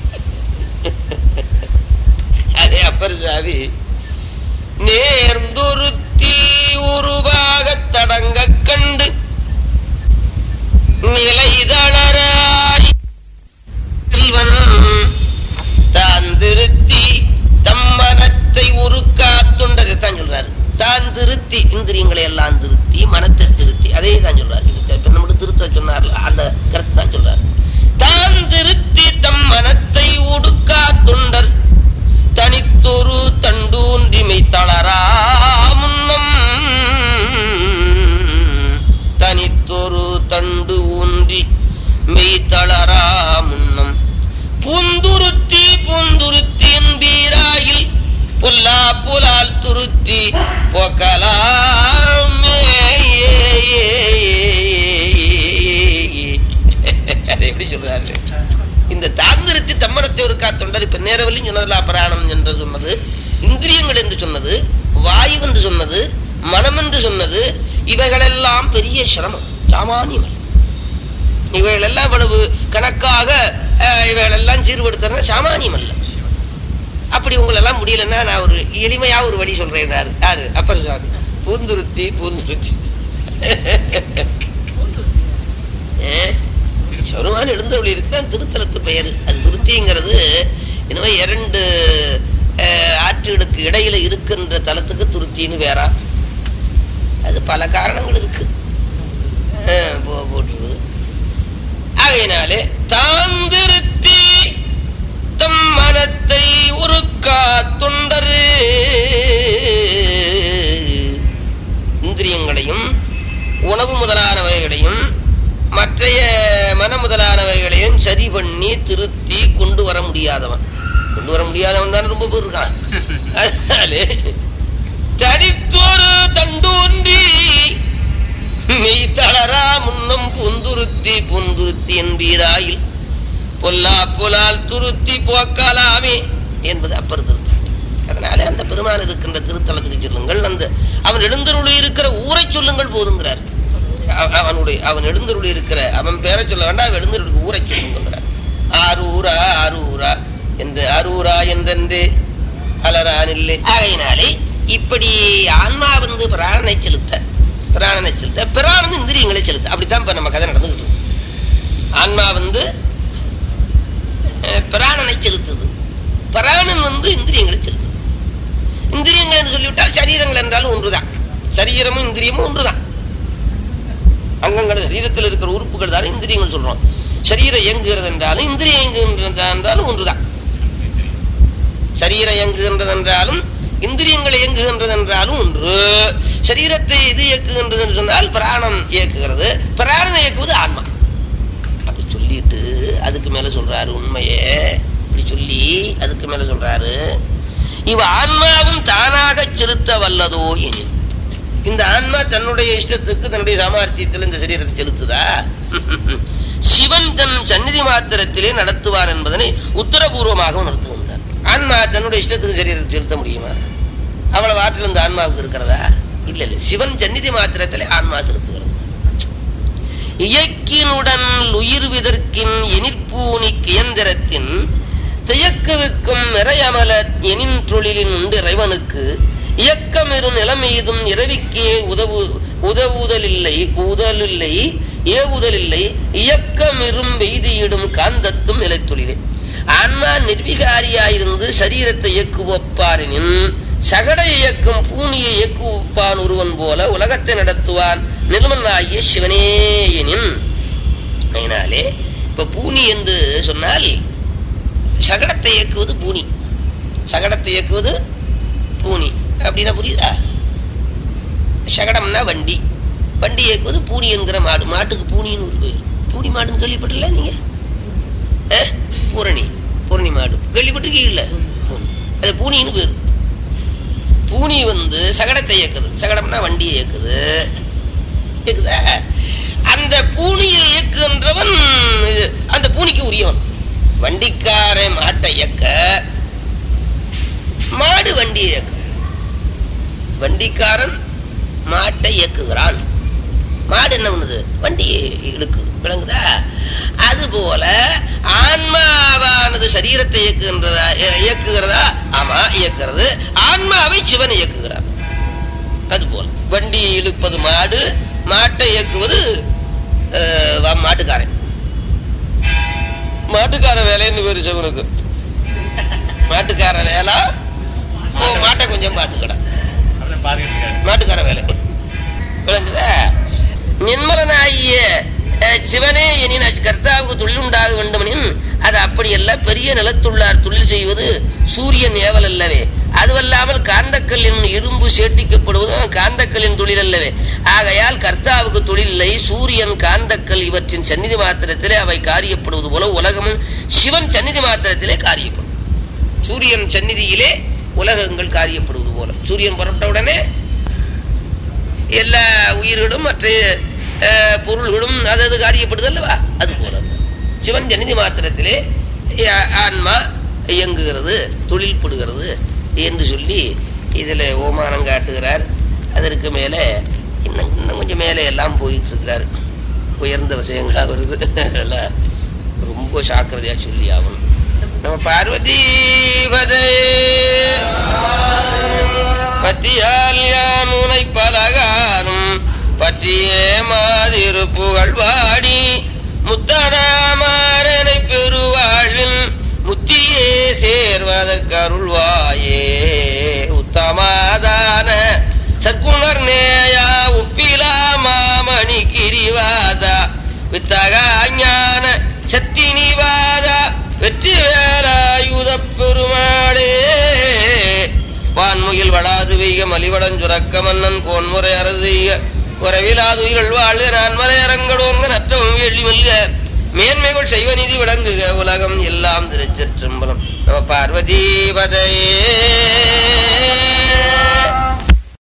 அதே அப்பர் சாதி நேர்ந்துருத்தி உருவாக தடங்க கண்டு நிலை தளராய் செல்வன் தான் திருத்தி தம்மனத்தை உருக்கா தொண்டரைத்தான் சொல்றாரு. தான் திருத்தி இந்திரியங்களை எல்லாம் திருத்தி மனத்தை திருத்தி, அதே தான் சொல்றாரு. இது நம்மளுக்கு திருத்த சொன்னார்ல, அந்த கருத்து தான் சொல்றாரு. தான் திருத்தி தம் மனத்தை உடுக்கா தொண்டர் தனித்தொரு தண்டூன்றிமை தளரா முன்னம் தனித்தொரு தண்டு ஊன்றி மெய் தளரா முன்னம் பூந்துருத்தி பூந்துருத்தி என்பீராயில் புல்லா புலால் துருத்தி போக்கலாமே. எப்படி சொல்றாரு? இந்த தாந்திருத்தி தம்மனத்தை ஒரு காத்தொண்டர் இப்ப நேரவெளியும் சொன்னதுல பிராணம் என்று சொன்னது, இந்திரியங்கள் என்று சொன்னது, வாயு என்று சொன்னது, மனம் என்று சொன்னது, இவைகளெல்லாம் பெரிய சிரமம், சாமானியம். இவைகளெல்லாம் இவ்வளவு கணக்காக இவைகளெல்லாம் சீர்படுத்த சாமானியம் அல்ல. அப்படி உங்களெல்லாம் முடியலன்னா நான் ஒரு எளிமையா ஒரு வழி சொல்றேன். யாரு? அப்பர் சுவாமி. பூந்துருத்தி பூந்துருத்தி சொருமான எழுந்தருளி இருக்க திருத்தலத்து பெயர். அது துருத்திங்கிறது எனவே இரண்டு ஆற்றுகளுக்கு இடையில இருக்கின்ற தலத்துக்கு துருத்தின்னு வேறா. அது பல காரணங்கள் இருக்கு போட்டு. ஆகையினாலே தாந்திருத்தி தம் மனத்தை உருக்கா தொண்டரு இந்திரியங்களையும் உணவு முதலானவைகளையும் மற்றைய மன முதலானவைகளையும் சரி பண்ணி திருத்தி கொண்டு வர முடியாதவன். கொண்டு வர முடியாதவன் தான் ரொம்ப பேர் இருக்கான். அதனாலே தடித்தொரு தண்டூன்றி மெய் தளரா முன்னம் பூந்துருத்தி பூந்துருத்தி என்பீராயில் பொல்லா பொலால் துருத்தி போக்கலாமே என்பது அப்பர் திருத்தலம். அதனால அந்த பெருமான் இருக்கின்ற திருத்தலத்துக்கு சொல்லுங்கள், அந்த அவன் எழுந்தருளி இருக்கிற ஊரை சொல்லுங்கள் போதுங்கிறார். அவனுடைய அவன் எழுந்தருளி இருக்கிற அவன் பேரை சொல்ல வேண்டாம், எழுந்தருளுக்கு ஊரை சொல்லுங்கிறார். ஆரூரா ஆரூரா என்று ஆரூரா என்றென்று அலரான் இல்லை. ஆகையினாலே இப்படி ஆன்மா வந்து பிராணனை செலுத்த பிராணனை செலுத்த பிராணன் இந்திரியங்களை செலுத்த, அப்படித்தான் இப்ப நம்ம கதை நடந்துகிட்டு இருக்கு. ஆன்மா வந்து பிராணனை செலுத்துது, பிராணன் வந்து இந்திரியங்களை செலுத்துது. இந்திரியங்கள் என்று சொல்லிவிட்டால் சரீரங்கள் என்றாலும் ஒன்றுதான். சரீரமும் இந்திரியமும் ஒன்றுதான். அங்கங்கள் சரீரத்தில் இருக்கிற உறுப்புகள் தான் இந்திரியங்கள் சொல்றோம். சரீரம் இயங்குகிறது என்றாலும் இந்திரியம் இயங்குகின்றது என்றாலும் ஒன்றுதான். சரீரம் இயங்குகின்றது என்றாலும் இந்திரியங்கள் இயங்குகின்றது என்றாலும் ஒன்று. சரீரத்தை இது இயக்குகின்றது என்று சொன்னால் பிராணம் இயக்குகிறது, பிராணனை இயக்குவது ஆன்மா. அப்படி சொல்லிட்டு அதுக்கு மேல சொல்றாரு உண்மையே. இப்படி சொல்லி அதுக்கு மேல சொல்றாரு, இவ ஆன்மாவும் தானாக செலுத்த வல்லதோ எனில். இந்த ஆன்மா தன்னுடைய இஷ்டத்துக்கு தன்னுடைய சாமர்த்தியத்தில் இந்த சரீரத்தை செலுத்துதா? சிவன் தன் சந்நிதி மாத்திரத்திலே நடத்துவார் என்பதனை உத்தரபூர்வமாக உணர்த்துகின்றார். ஆன்மா தன்னுடைய இஷ்டத்துக்கு சரீரத்தை செலுத்த முடியுமா? அவ்வளவு ஆற்றல் இந்த ஆன்மாவுக்கு இருக்கிறதா? இல்ல இல்ல, சிவன் சந்நிதி மாத்திரத்திலே ஆன்மா செலுத்துகிறது. இயக்கினுடன் உயிர் விதற்கின் எனிற்பூனி இயந்திரத்தின் தியக்கவிற்கும் நிறையமல எனின் தொழிலின் உண்டு இறைவனுக்கு இயக்கம் இரு நிலைமீதும் இரவிக்கே உதவு உதவுதலில்லை உதலில்லை ஏவுதலில்லை இயக்கம் இரும் வெய்தியிடும் காந்தத்தும் நிலைத்தொழிலே. ஆன்மா நிர்விகாரியாயிருந்து சரீரத்தை இயக்குவப்பாரின் சகட இயக்கும் பூனியை இயக்குவான் ஒருவன் போல உலகத்தை நடத்துவான் நிர்மலாகிய சிவனேயனின். அதனாலே இப்ப பூனி என்று சொன்னால் சகடத்தை இயக்குவது பூனி, சகடத்தை இயக்குவது பூனி அப்படின்னா புரியுதா? சகடம்னா வண்டி, வண்டி இயக்குவது பூனி என்கிற மாடு. மாட்டுக்கு பூனின்னு ஒரு பேர். பூனி மாடுன்னு கேள்விப்பட்டல நீங்க? பூரணி பூரணி மாடு கேள்விப்பட்டிருக்கீங்கல்ல? அது பூனின்னு பேரு. பூனி வந்து சகடத்தை இயக்குது. சகடம்னா வண்டியை இயக்குது. இயக்குதா? அந்த பூனியை இயக்குகின்றவன் அந்த பூனிக்கு உரியவன். வண்டிக்கார மாட்டை இயக்க, மாடு வண்டியை இயக்க. வண்டிக்காரன் மாட்டை இயக்குகிறான், மாடு என்ன பண்ணுது? வண்டியை இழுக்குது. விளங்குதா? அது போல ஆன்மாவானது சரீரத்தை இயக்குகின்றதா? இயக்குகிறதா? ஆமா, இயக்குறது. ஆன்மாவை சிவன் இயக்குகிறார். அது போல வண்டியை இழுப்பது மாடு, மாட்டை இயக்குவது மாட்டுக்காரன். மாட்டுக்கார வேலைன்னு பேரு சிவனுக்கு. மாட்டுக்கார வேலை, மாட்டை கொஞ்சம் பாட்டுக்கடா, மாட்டுக்கார வேலை. விளங்குதா? நிர்மலனாகிய சிவனே எனின் கர்த்தாவுக்கு தொழில் உண்டாக வேண்டுமெனின் அது அப்படியல்ல. பெரிய நிலத்துள்ளார் தொழில் செய்வது சூரியன் ஏவல் அல்லவே. அதுவல்லாமல் காந்தக்கல்லின் இரும்பு சேட்டிக்கப்படுவதும் காந்தக்கல்லின் தொழில் அல்லவே. ஆகையால் கர்த்தாவுக்கு தொழில் இல்லை. சூரியன், காந்தக்கல் இவற்றின் சந்நிதி மாத்திரத்திலே அவை காரியப்படுவது போல உலகமும் சிவன் சந்நிதி மாத்திரத்திலே காரியப்படும். சூரியன் சந்நிதியிலே உலகங்கள் காரியப்படுவது போல. சூரியன் புறப்பட்ட உடனே எல்லா உயிர்களும் மற்ற பொருள்களும் அது காரியப்படுது அல்லவா? அது போல சிவன் சந்நிதி மாத்திரத்திலே ஆன்மா இயங்குகிறது, தொழில்படுகிறது என்று சொல்லி இதுல ஓமானம் காட்டுகிறார். அதற்கு மேலே இன்னும் இன்னும் கொஞ்சம் மேலே எல்லாம் போயிட்டு இருக்கிறார். உயர்ந்த விஷயங்களா வருது. ரொம்ப சாக்கிரதையா சொல்லி ஆகணும். நம்ம பார்வதி பத்தியால் யான் உனை பலகாலும் பற்றியே மாதிரு புகழ் வாடி முத்தனாமாறனை பெருவாழ்வில் முத்தியே சேர்வதற்கு அருள்வாயே. உத்தமாதான சற்குணர் நேயா உப்பிலா மாமணி கிரிவாதா வித்தகா ஞான சக்தி நிவாதா வெற்றி வேலாயுத பெருமாளே. வான்முகில் வளாது வெய்க மலிவடன் சுரக்க மன்னன் கோன்முறை அரசிய குறைவிலாது உயிர்கள் வாழ்க நான் மலையரங்கடோங்க நற்றமும் வெள்ளி மல்க மேன்மைகள் செய்வ நிதி விளங்குக உலகம் எல்லாம் திருச்சிற்றம்பலம். நம பார்வதி பதையே.